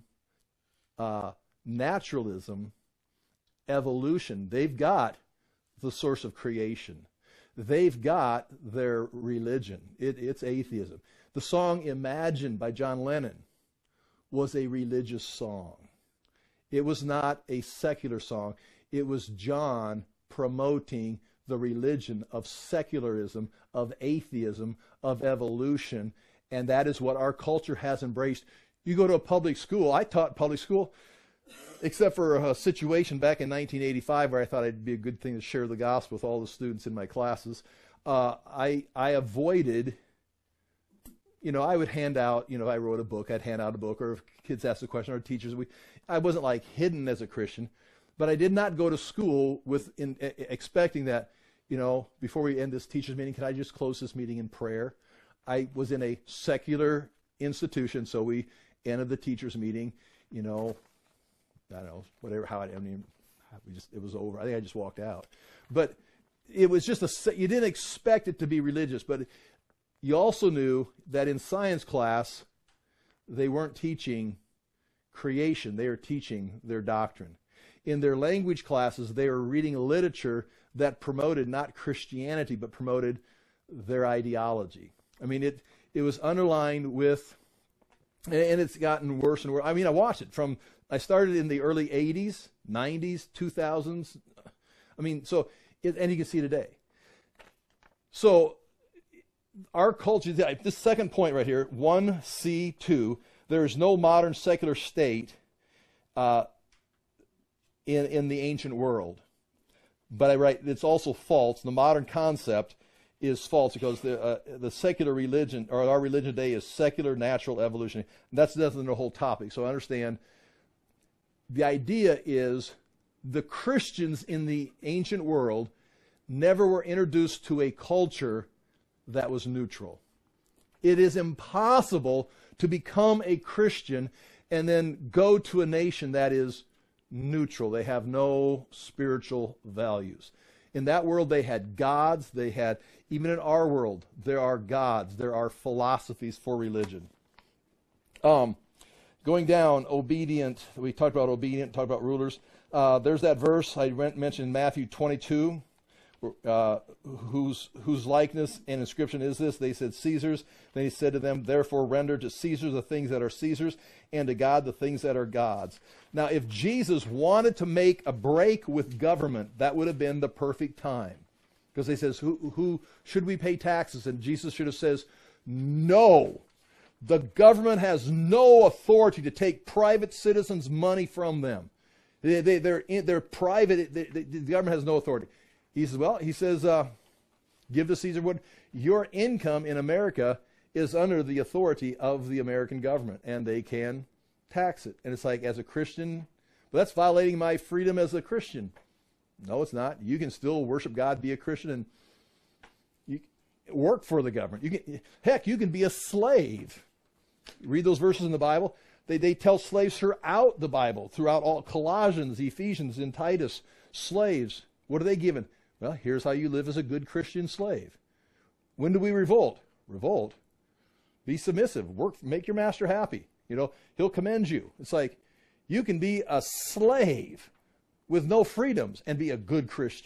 naturalism, evolution. They've got the source of creation. they've got their religion. It's atheism. The song Imagine by John Lennon was a religious song. It was not a secular song. It was John promoting the religion of secularism, of atheism, of evolution, and that is what our culture has embraced. You go to a public school. I taught public school, except for a situation back in 1985 where I thought it'd be a good thing to share the gospel with all the students in my classes. I avoided, I would hand out, I wrote a book, I'd hand out a book, or if kids asked a question, or teachers, I wasn't like hidden as a Christian, but I did not go to school expecting that, before we end this teachers meeting, can I just close this meeting in prayer? I was in a secular institution, so we ended the teachers meeting, I don't know, whatever, it was over. I think I just walked out. But it was just you didn't expect it to be religious, but you also knew that in science class, they weren't teaching creation, they were teaching their doctrine. In their language classes, they were reading literature that promoted not Christianity, but promoted their ideology. I mean, it was underlined with, and it's gotten worse and worse. I mean, I watched it I started in the early 80s, 90s, 2000s. I mean, and you can see today. So, our culture, this second point right here, 1C2, there is no modern secular state in the ancient world. But I write, it's also false. The modern concept is false because the secular religion, or our religion today, is secular natural evolution. And that's definitely the whole topic. So understand, the idea is the Christians in the ancient world never were introduced to a culture that was neutral. It is impossible to become a Christian and then go to a nation that is neutral. They have no spiritual values. In that world, they had gods. Even in our world, there are gods. There are philosophies for religion. Going down, obedient. We talked about obedient, talked about rulers. There's that verse I mentioned in Matthew 22. Whose likeness and inscription is this? They said Caesar's. Then he said to them, therefore render to Caesar the things that are Caesar's, and to God the things that are God's. Now, if Jesus wanted to make a break with government, that would have been the perfect time. Because they says, who should we pay taxes? And Jesus should have says, no. The government has no authority to take private citizens' money from them. They're private. The government has no authority. He says, give to Caesar what your income in America is under the authority of the American government, and they can tax it. And it's like, as a Christian, well, that's violating my freedom as a Christian. No, it's not. You can still worship God, be a Christian, and you work for the government. You can be a slave. Read those verses in the Bible. They tell slaves throughout the Bible, throughout all Colossians, Ephesians, and Titus, slaves. What are they given? Well, here's how you live as a good Christian slave. When do we revolt? Revolt. Be submissive. Work. Make your master happy. He'll commend you. It's like, you can be a slave with no freedoms and be a good Christian.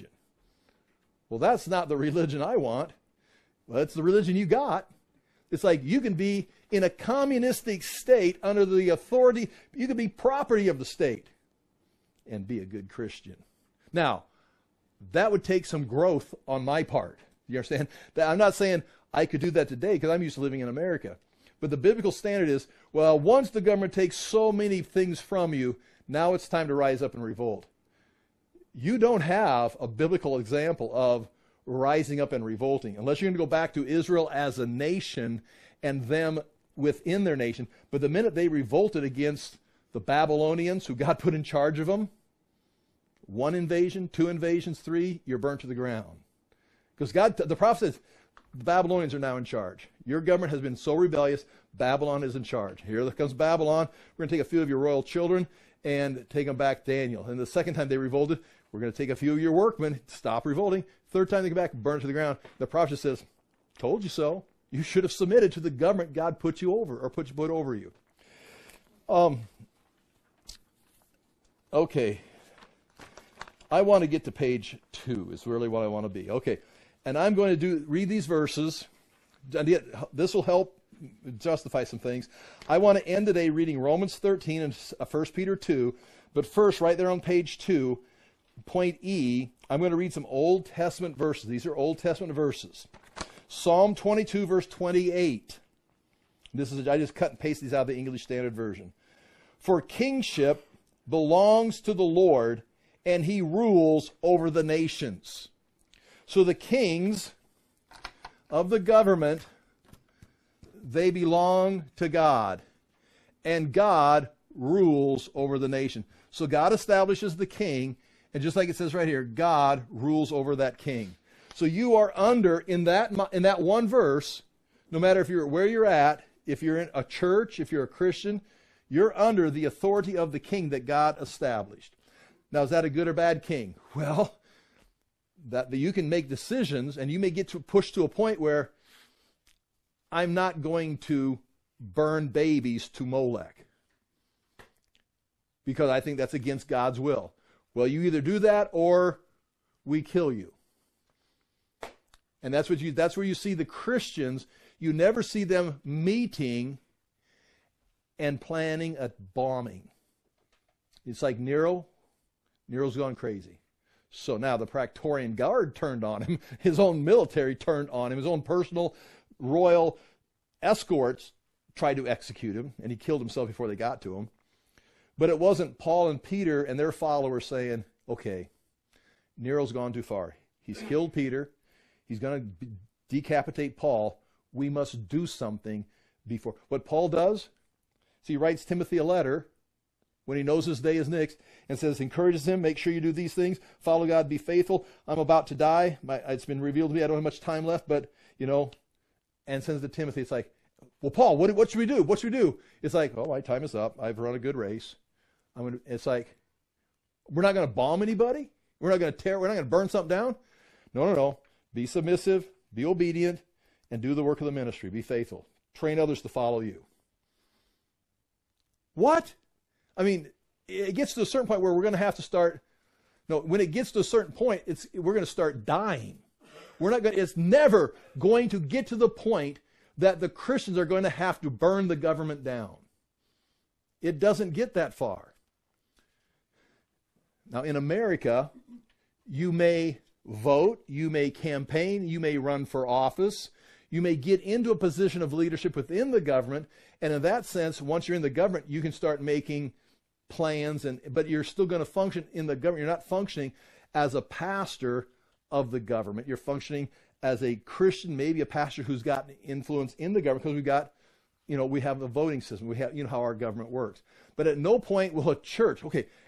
Well, that's not the religion I want. Well, that's the religion you got. It's like, you can be in a communistic state under the authority. You can be property of the state and be a good Christian. Now, that would take some growth on my part. You understand? I'm not saying I could do that today because I'm used to living in America. But the biblical standard is, well, once the government takes so many things from you, now it's time to rise up and revolt. You don't have a biblical example of rising up and revolting, unless you're going to go back to Israel as a nation and them within their nation. But the minute they revolted against the Babylonians, who God put in charge of them, 1 invasion, 2 invasions, 3, you're burnt to the ground. Because the prophet says, the Babylonians are now in charge. Your government has been so rebellious, Babylon is in charge. Here comes Babylon. We're going to take a few of your royal children and take them back to Daniel. And the second time they revolted, we're going to take a few of your workmen, stop revolting. Third time they come back, burn to the ground. The prophet says, told you so. You should have submitted to the government God put you over, or put over you. Okay. I want to get to page 2 is really what I want to be. Okay. And I'm going to read these verses. This will help justify some things. I want to end today reading Romans 13 and 1 Peter 2. But first, right there on page 2, point E, I'm going to read some Old Testament verses. These are Old Testament verses. Psalm 22, verse 28. I just cut and paste these out of the English Standard Version. For kingship belongs to the Lord, and he rules over the nations. So the kings of the government, they belong to God. And God rules over the nation. So God establishes the king, and just like it says right here, God rules over that king. So you are under, in that one verse, no matter where you're at, if you're in a church, if you're a Christian, you're under the authority of the king that God established. Now, is that a good or bad king? Well, that you can make decisions, and you may get pushed to a point where I'm not going to burn babies to Molech because I think that's against God's will. Well, you either do that or we kill you. And that's where you see the Christians. You never see them meeting and planning a bombing. It's like Nero. Nero's gone crazy. So now the Praetorian Guard turned on him. His own military turned on him. His own personal royal escorts tried to execute him, and he killed himself before they got to him. But it wasn't Paul and Peter and their followers saying, okay, Nero's gone too far. He's killed Peter. He's going to decapitate Paul. We must do something before. What Paul does, he writes Timothy a letter when he knows his day is next and says, encourages him, make sure you do these things, follow God, be faithful. I'm about to die. It's been revealed to me. I don't have much time left, but, and sends to Timothy. It's like, well, Paul, what should we do? What should we do? It's like, oh, my time is up. I've run a good race. It's like, we're not going to bomb anybody. We're not going to burn something down. No. Be submissive, be obedient, and do the work of the ministry. Be faithful. Train others to follow you. What? It gets to a certain point where we're going to have to start. No, when it gets to a certain point, we're going to start dying. It's never going to get to the point that the Christians are going to have to burn the government down. It doesn't get that far. Now, in America, you may vote, you may campaign, you may run for office, you may get into a position of leadership within the government, and in that sense, once you're in the government, you can start making plans, but you're still going to function in the government. You're not functioning as a pastor of the government. You're functioning as a Christian, maybe a pastor who's got influence in the government, because we have a voting system. We have, how our government works. But at no point will a church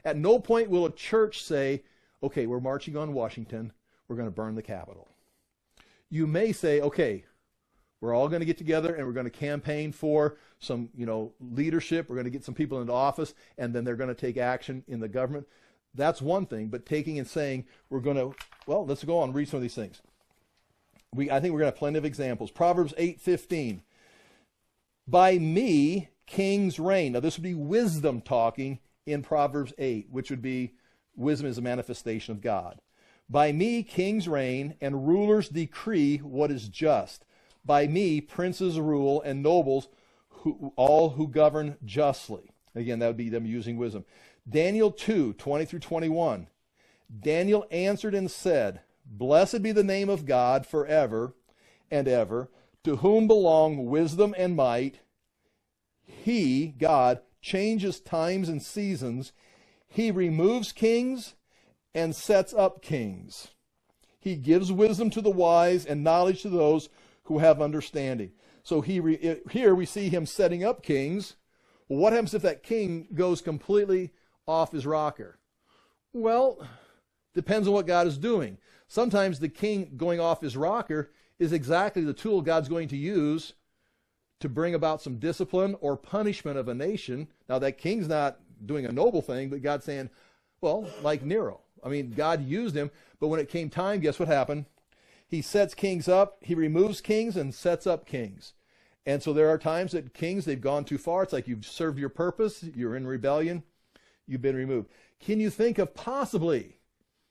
say, okay, we're marching on Washington. We're going to burn the Capitol. You may say, okay, we're all going to get together and we're going to campaign for some, leadership. We're going to get some people into office, and then they're going to take action in the government. That's one thing. But taking and saying let's go on and read some of these things. I think we're going to have plenty of examples. Proverbs 8:15. By me kings reign. Now this would be wisdom talking in Proverbs 8, which would be wisdom is a manifestation of God. By me kings reign, and rulers decree what is just. By me princes rule, and nobles all who govern justly. Again, that would be them using wisdom. Daniel 2:20 through 21. Daniel answered and said, Blessed be the name of God forever and ever, to whom belong wisdom and might. He, God, changes times and seasons. He removes kings and sets up kings. He gives wisdom to the wise and knowledge to those who have understanding. So here we see him setting up kings. Well, what happens if that king goes completely off his rocker? Well, depends on what God is doing. Sometimes the king going off his rocker is exactly the tool God's going to use to bring about some discipline or punishment of a nation. Now, that king's not doing a noble thing, but God's saying, well, like Nero. God used him, but when it came time, guess what happened? He sets kings up, he removes kings and sets up kings. And so there are times that kings, they've gone too far. It's like you've served your purpose, you're in rebellion, you've been removed. Can you think of possibly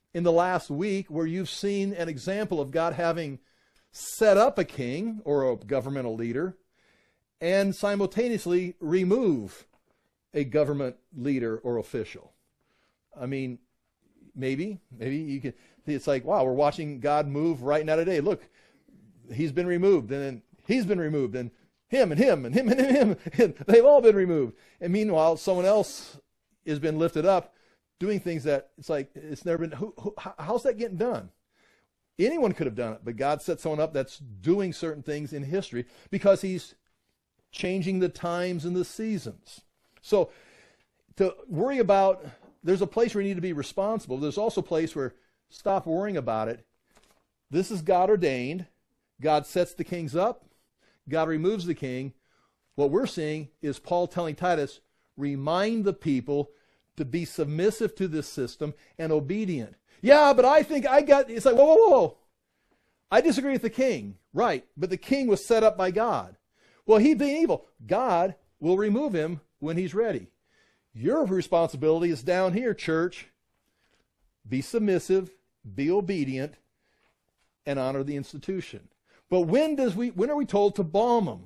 in the last week where you've seen an example of God having set up a king or a governmental leader and simultaneously remove a government leader or official. I mean, maybe you can, it's like, wow, we're watching God move right now today. Look, he's been removed, and then he's been removed, and him and him and him and him, and they've all been removed. And meanwhile, someone else has been lifted up doing things that it's like, it's never been, how's that getting done? Anyone could have done it, but God set someone up that's doing certain things in history because he's changing the times and the seasons. So to worry about, there's a place where you need to be responsible. There's also a place where stop worrying about it. This is God ordained. God sets the kings up. God removes the king. What we're seeing is Paul telling Titus, remind the people to be submissive to this system and obedient. Yeah, but I think it's like, whoa. I disagree with the king. Right, but the king was set up by God. Well, he'd been evil. God will remove him when he's ready. Your responsibility is down here, church. Be submissive, be obedient, and honor the institution. But when are we told to balm them?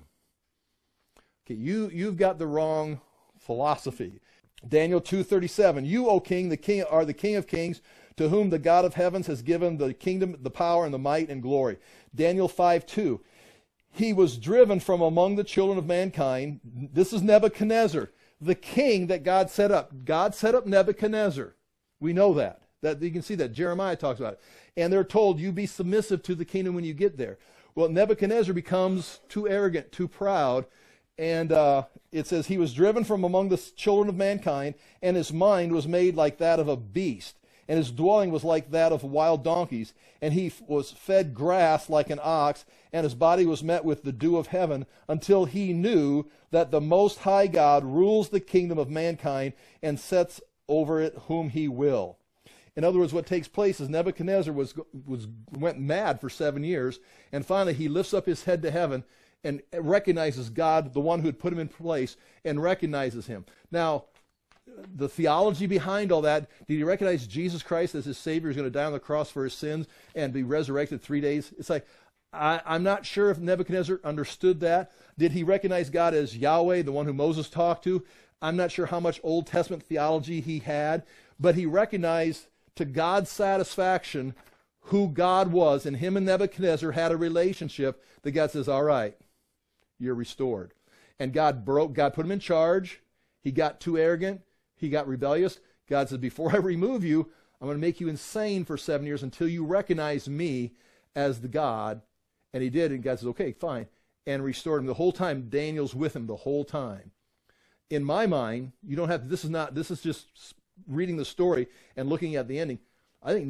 Okay, you've got the wrong philosophy. Daniel 2:37, you, O king, are the king of kings, to whom the God of heavens has given the kingdom, the power, and the might and glory. Daniel 5:2, he was driven from among the children of mankind. This is Nebuchadnezzar, the king that God set up. God set up Nebuchadnezzar. We know that. You can see that. Jeremiah talks about it. And they're told, you be submissive to the kingdom when you get there. Well, Nebuchadnezzar becomes too arrogant, too proud, and it says he was driven from among the children of mankind, and his mind was made like that of a beast, and his dwelling was like that of wild donkeys, and he was fed grass like an ox, and his body was met with the dew of heaven, until he knew that the Most High God rules the kingdom of mankind and sets over it whom he will. In other words, what takes place is Nebuchadnezzar went mad for 7 years, and finally he lifts up his head to heaven and recognizes God, the one who had put him in place, and recognizes him. Now, the theology behind all that, did he recognize Jesus Christ as his Savior, who's going to die on the cross for his sins and be resurrected 3 days? It's like, I'm not sure if Nebuchadnezzar understood that. Did he recognize God as Yahweh, the one who Moses talked to? I'm not sure how much Old Testament theology he had, but he recognized to God's satisfaction who God was, and him and Nebuchadnezzar had a relationship that God says, all right, you're restored. And God put him in charge. He got too arrogant. He got rebellious. God said, before I remove you, I'm going to make you insane for 7 years until you recognize me as the God. And he did, and God says, okay, fine, and restored him. The whole time, Daniel's with him the whole time. In my mind, you don't have, this is just reading the story and looking at the ending. I think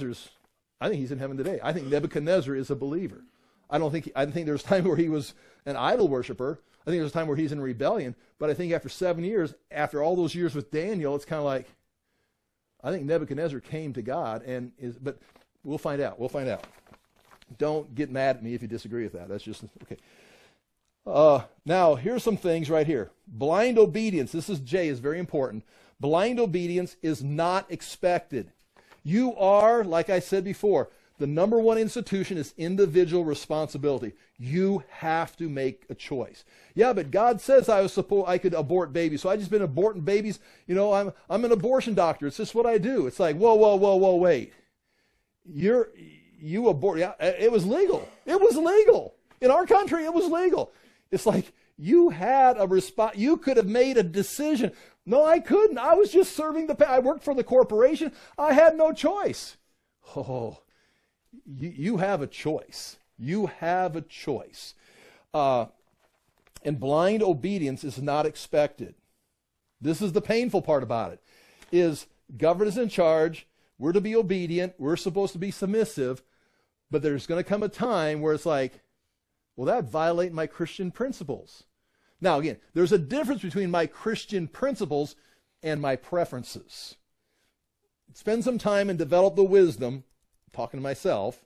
he's in heaven today. I think Nebuchadnezzar is a believer. I think there's a time where he was an idol worshiper. I think there's a time where he's in rebellion. But I think after 7 years, after all those years with Daniel, it's kind of like, I think Nebuchadnezzar came to God but we'll find out. We'll find out. Don't get mad at me if you disagree with that. That's just, okay. Now, here's some things right here. Blind obedience. This is very important. Blind obedience is not expected. You are, like I said before, the number one institution is individual responsibility. You have to make a choice. Yeah, but God says I could abort babies, so I just been aborting babies. You know, I'm an abortion doctor. It's just what I do. It's like, whoa, wait. You abort? Yeah, it was legal. It was legal in our country. It was legal. It's like you had a response. You could have made a decision. No, I couldn't. I was just serving I worked for the corporation. I had no choice. Oh. You have a choice. You have a choice. And blind obedience is not expected. This is the painful part about it, is government is in charge. We're to be obedient. We're supposed to be submissive. But there's going to come a time where it's like, well, that violates my Christian principles. Now, again, there's a difference between my Christian principles and my preferences. Spend some time and develop the wisdom, talking to myself.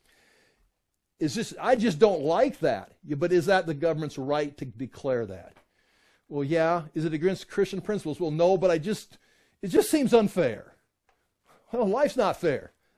I just don't like that. But is that the government's right to declare that? Well, yeah. Is it against Christian principles? Well, no, but it just seems unfair. Well, life's not fair.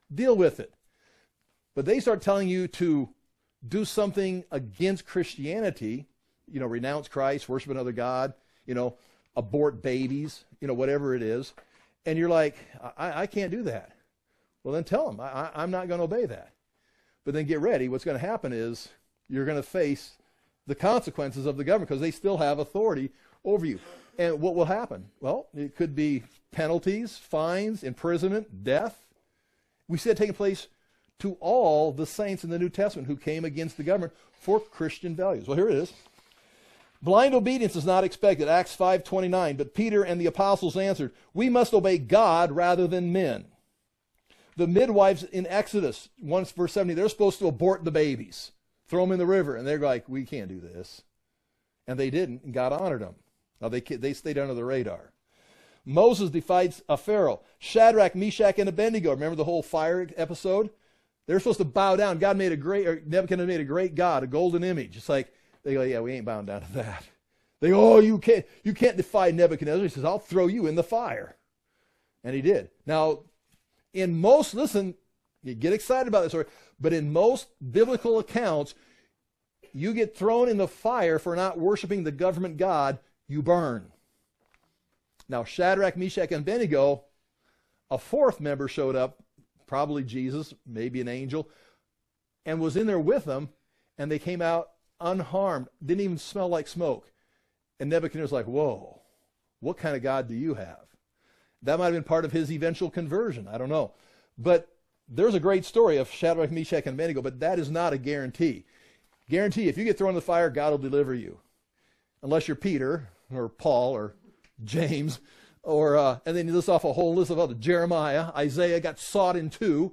Deal with it. But they start telling you to do something against Christianity, renounce Christ, worship another God, abort babies, whatever it is. And you're like, I can't do that. Well, then tell them, I'm not going to obey that. But then get ready. What's going to happen is you're going to face the consequences of the government because they still have authority over you. And what will happen? Well, it could be penalties, fines, imprisonment, death. We see it taking place to all the saints in the New Testament who came against the government for Christian values. Well, here it is. Blind obedience is not expected. Acts 5:29. But Peter and the apostles answered, we must obey God rather than men. The midwives in Exodus 1 verse 70, they're supposed to abort the babies, throw them in the river. And they're like, we can't do this. And they didn't, and God honored them. Now they stayed under the radar. Moses defied a Pharaoh. Shadrach, Meshach, and Abednego. Remember the whole fire episode? They're supposed to bow down. Nebuchadnezzar made a great God, a golden image. It's like, they go, yeah, we ain't bowing down to that. They go, oh, you can't defy Nebuchadnezzar. He says, I'll throw you in the fire. And he did. Now, listen, you get excited about this story, but in most biblical accounts, you get thrown in the fire for not worshiping the government God, you burn. Now, Shadrach, Meshach, and Abednego, a fourth member showed up, probably Jesus, maybe an angel, and was in there with them, and they came out unharmed, didn't even smell like smoke. And Nebuchadnezzar's like, whoa, what kind of God do you have? That might have been part of his eventual conversion. I don't know. But there's a great story of Shadrach, Meshach, and Abednego, but that is not a guarantee. Guarantee, if you get thrown in the fire, God will deliver you. Unless you're Peter or Paul or James, and then you list off a whole list of others. Jeremiah, Isaiah got sawed in two.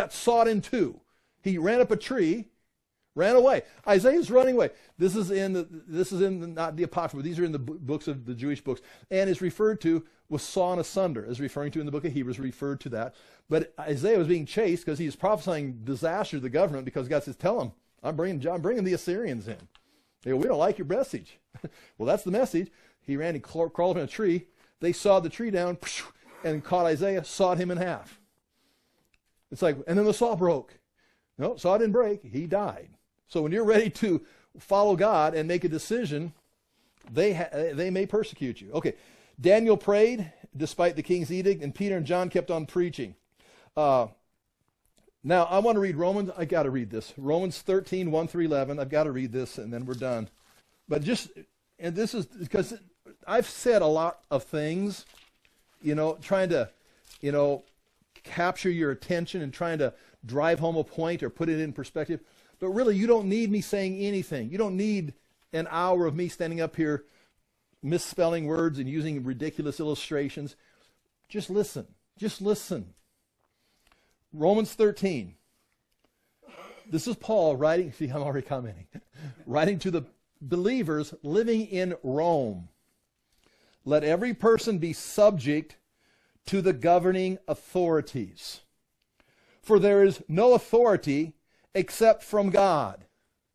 He ran up a tree, ran away. Isaiah's running away. This is not the Apocrypha, but these are in the books of the Jewish books, and is referred to, was sawn asunder, is referring to in the book of Hebrews, referred to that. But Isaiah was being chased because he's prophesying disaster to the government because God says, tell him, I'm bringing the Assyrians in. They go, we don't like your message. Well, that's the message. He ran, he crawled up in a tree. They sawed the tree down and caught Isaiah, sawed him in half. It's like, and then the saw broke. No, saw didn't break. He died. So when you're ready to follow God and make a decision, they may persecute you. Okay, Daniel prayed despite the king's edict, and Peter and John kept on preaching. Now, I want to read Romans. I got to read this. Romans 13, 1 through 11. I've got to read this, and then we're done. But and this is because I've said a lot of things, trying to, capture your attention and trying to drive home a point or put it in perspective. But really, you don't need me saying anything. You don't need an hour of me standing up here misspelling words and using ridiculous illustrations. Just listen. Just listen. Romans 13. This is Paul writing. See, I'm already commenting. Writing to the believers living in Rome. Let every person be subject to the governing authorities. For there is no authority except from God.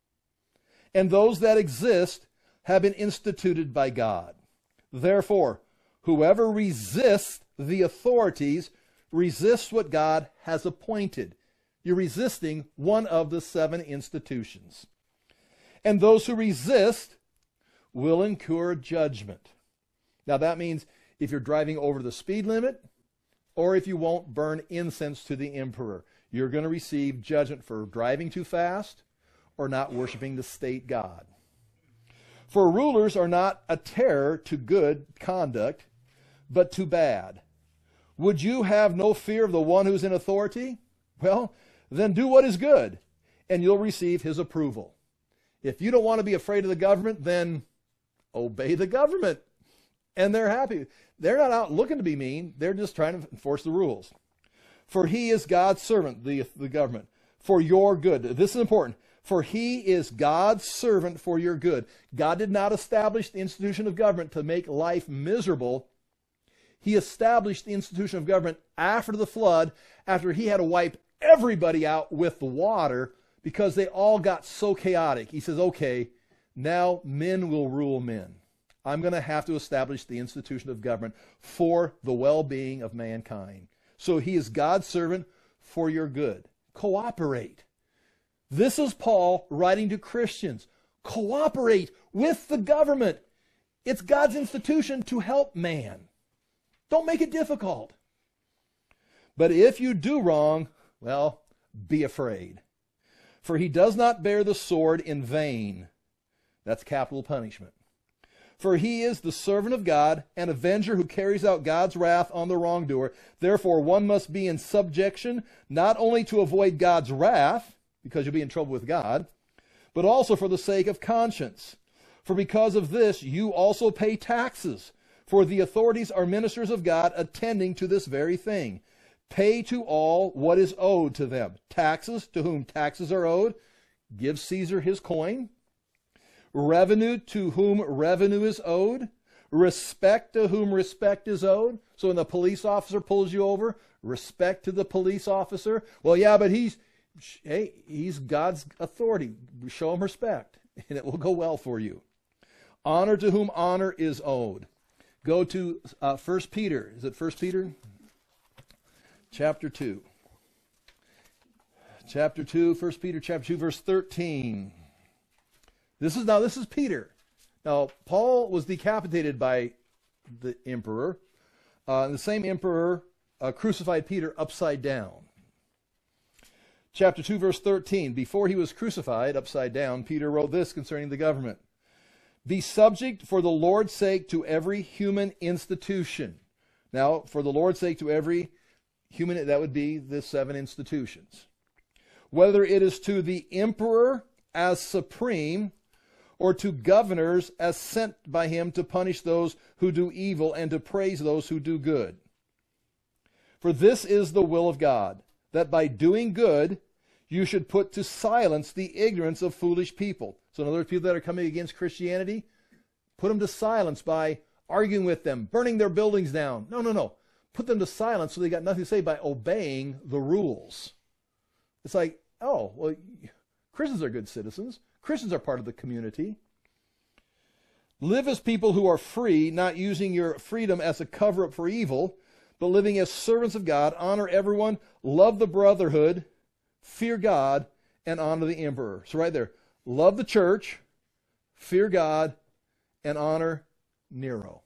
And those that exist have been instituted by God. Therefore, whoever resists the authorities resists what God has appointed. You're resisting one of the 7 institutions. And those who resist will incur judgment. Now that means if you're driving over the speed limit, or if you won't burn incense to the emperor, you're going to receive judgment for driving too fast or not worshiping the state god. For rulers are not a terror to good conduct, but to bad. Would you have no fear of the one who's in authority? Well, then do what is good, and you'll receive his approval. If you don't want to be afraid of the government, then obey the government. And they're happy. They're not out looking to be mean. They're just trying to enforce the rules. For he is God's servant, the government, for your good. This is important. For he is God's servant for your good. God did not establish the institution of government to make life miserable. He established the institution of government after the flood, after he had to wipe everybody out with the water because they all got so chaotic. He says, okay, now men will rule men. I'm going to have to establish the institution of government for the well-being of mankind. So he is God's servant for your good. Cooperate. This is Paul writing to Christians. Cooperate with the government. It's God's institution to help man. Don't make it difficult. But if you do wrong, well, be afraid. For he does not bear the sword in vain. That's capital punishment. For he is the servant of God, an avenger who carries out God's wrath on the wrongdoer. Therefore, one must be in subjection, not only to avoid God's wrath, because you'll be in trouble with God, but also for the sake of conscience. For because of this, you also pay taxes. For the authorities are ministers of God, attending to this very thing. Pay to all what is owed to them. Taxes, to whom taxes are owed. Give Caesar his coin. Revenue, to whom revenue is owed. Respect, to whom respect is owed. So when the police officer pulls you over, respect to the police officer. Well, yeah, but he's God's authority. Show him respect, and it will go well for you. Honor, to whom honor is owed. Go to 1 Peter. Is it 1 Peter? Chapter 2. Chapter 2, 1 Peter chapter 2, verse 13. This is Peter. Now, Paul was decapitated by the emperor. The same emperor crucified Peter upside down. Chapter 2, verse 13. Before he was crucified upside down, Peter wrote this concerning the government. Be subject for the Lord's sake to every human institution. Now, for the Lord's sake to every human, that would be the 7 institutions. Whether it is to the emperor as supreme, or to governors as sent by him to punish those who do evil and to praise those who do good. For this is the will of God, that by doing good you should put to silence the ignorance of foolish people. So in other words, people that are coming against Christianity, put them to silence by arguing with them, burning their buildings down. No. Put them to silence so they got nothing to say by obeying the rules. It's like, oh, well, Christians are good citizens. Christians are part of the community. Live as people who are free, not using your freedom as a cover-up for evil, but living as servants of God. Honor everyone, love the brotherhood, fear God, and honor the emperor. So right there, love the church, fear God, and honor Nero.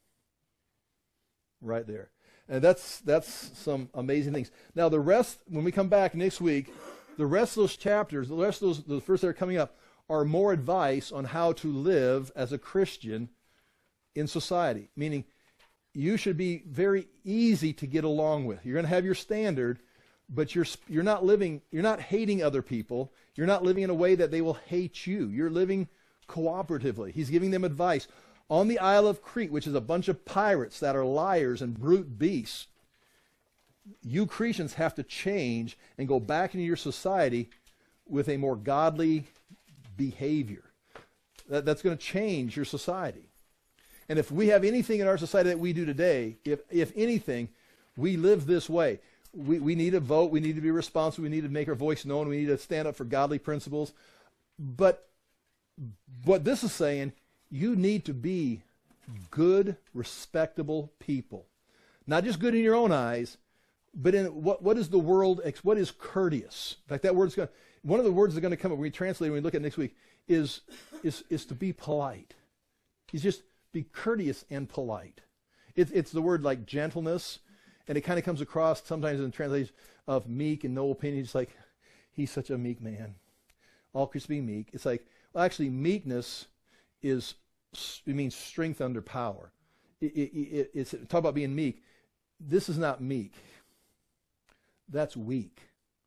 Right there. And that's some amazing things. Now the rest, when we come back next week, the rest of those chapters, the rest of those, the first that are coming up, are more advice on how to live as a Christian in society. Meaning, you should be very easy to get along with. You're going to have your standard, but you're not hating other people. You're not living in a way that they will hate you. You're living cooperatively. He's giving them advice. On the Isle of Crete, which is a bunch of pirates that are liars and brute beasts, you Christians have to change and go back into your society with a more godly behavior. That's going to change your society. And if we have anything in our society that we do today, if anything, we live this way. We need to vote. We need to be responsible. We need to make our voice known. We need to stand up for godly principles. But what this is saying, you need to be good, respectable people. Not just good in your own eyes, but in what is the world, what is courteous? In fact, that word's going to, one of the words that's going to come up when we translate, when we look at next week, is to be polite. Is just be courteous and polite. It's the word like gentleness, and it kind of comes across sometimes in translations of meek and no opinion. It's like, he's such a meek man. All Christians be meek. It's like, well, actually, meekness it means strength under power. It's talk about being meek. This is not meek. That's weak.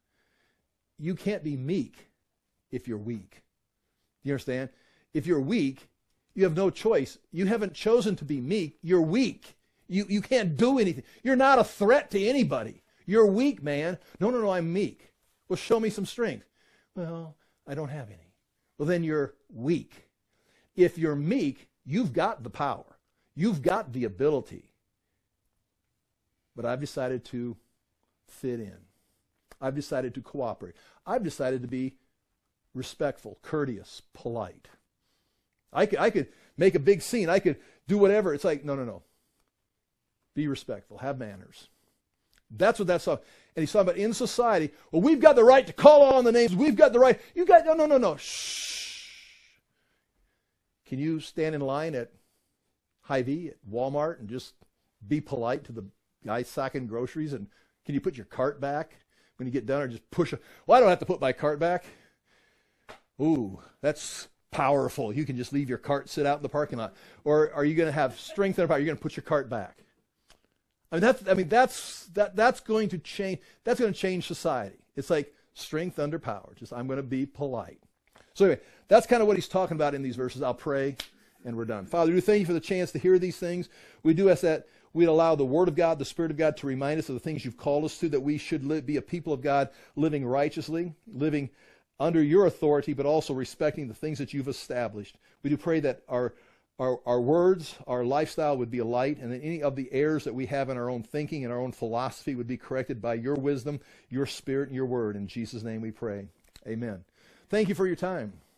You can't be meek if you're weak. You understand? If you're weak, you have no choice. You haven't chosen to be meek. You're weak. You can't do anything. You're not a threat to anybody. You're weak, man. No, I'm meek. Well, show me some strength. Well, I don't have any. Well, then you're weak. If you're meek, you've got the power. You've got the ability. But I've decided to fit in. I've decided to cooperate. I've decided to be respectful, courteous, polite. I could make a big scene. I could do whatever. It's like, no. Be respectful. Have manners. That's what that's all. And he's talking about in society, well, we've got the right to call on the names. We've got the right. You got, no. Shh. Can you stand in line at Hy-Vee, at Walmart, and just be polite to the guy sacking groceries? And can you put your cart back when you get done, or just push it? Well, I don't have to put my cart back. Ooh, that's powerful. You can just leave your cart sit out in the parking lot. Or are you going to have strength and power? You're going to put your cart back. That's going to change. That's going to change society. It's like strength under power. Just, I'm going to be polite. So anyway, that's kind of what he's talking about in these verses. I'll pray and we're done. Father, we thank you for the chance to hear these things. We do ask that we'd allow the Word of God, the Spirit of God, to remind us of the things you've called us to, that we should be a people of God, living righteously, living under your authority, but also respecting the things that you've established. We do pray that our words, our lifestyle would be a light, and that any of the errors that we have in our own thinking and our own philosophy would be corrected by your wisdom, your Spirit, and your Word. In Jesus' name we pray. Amen. Thank you for your time.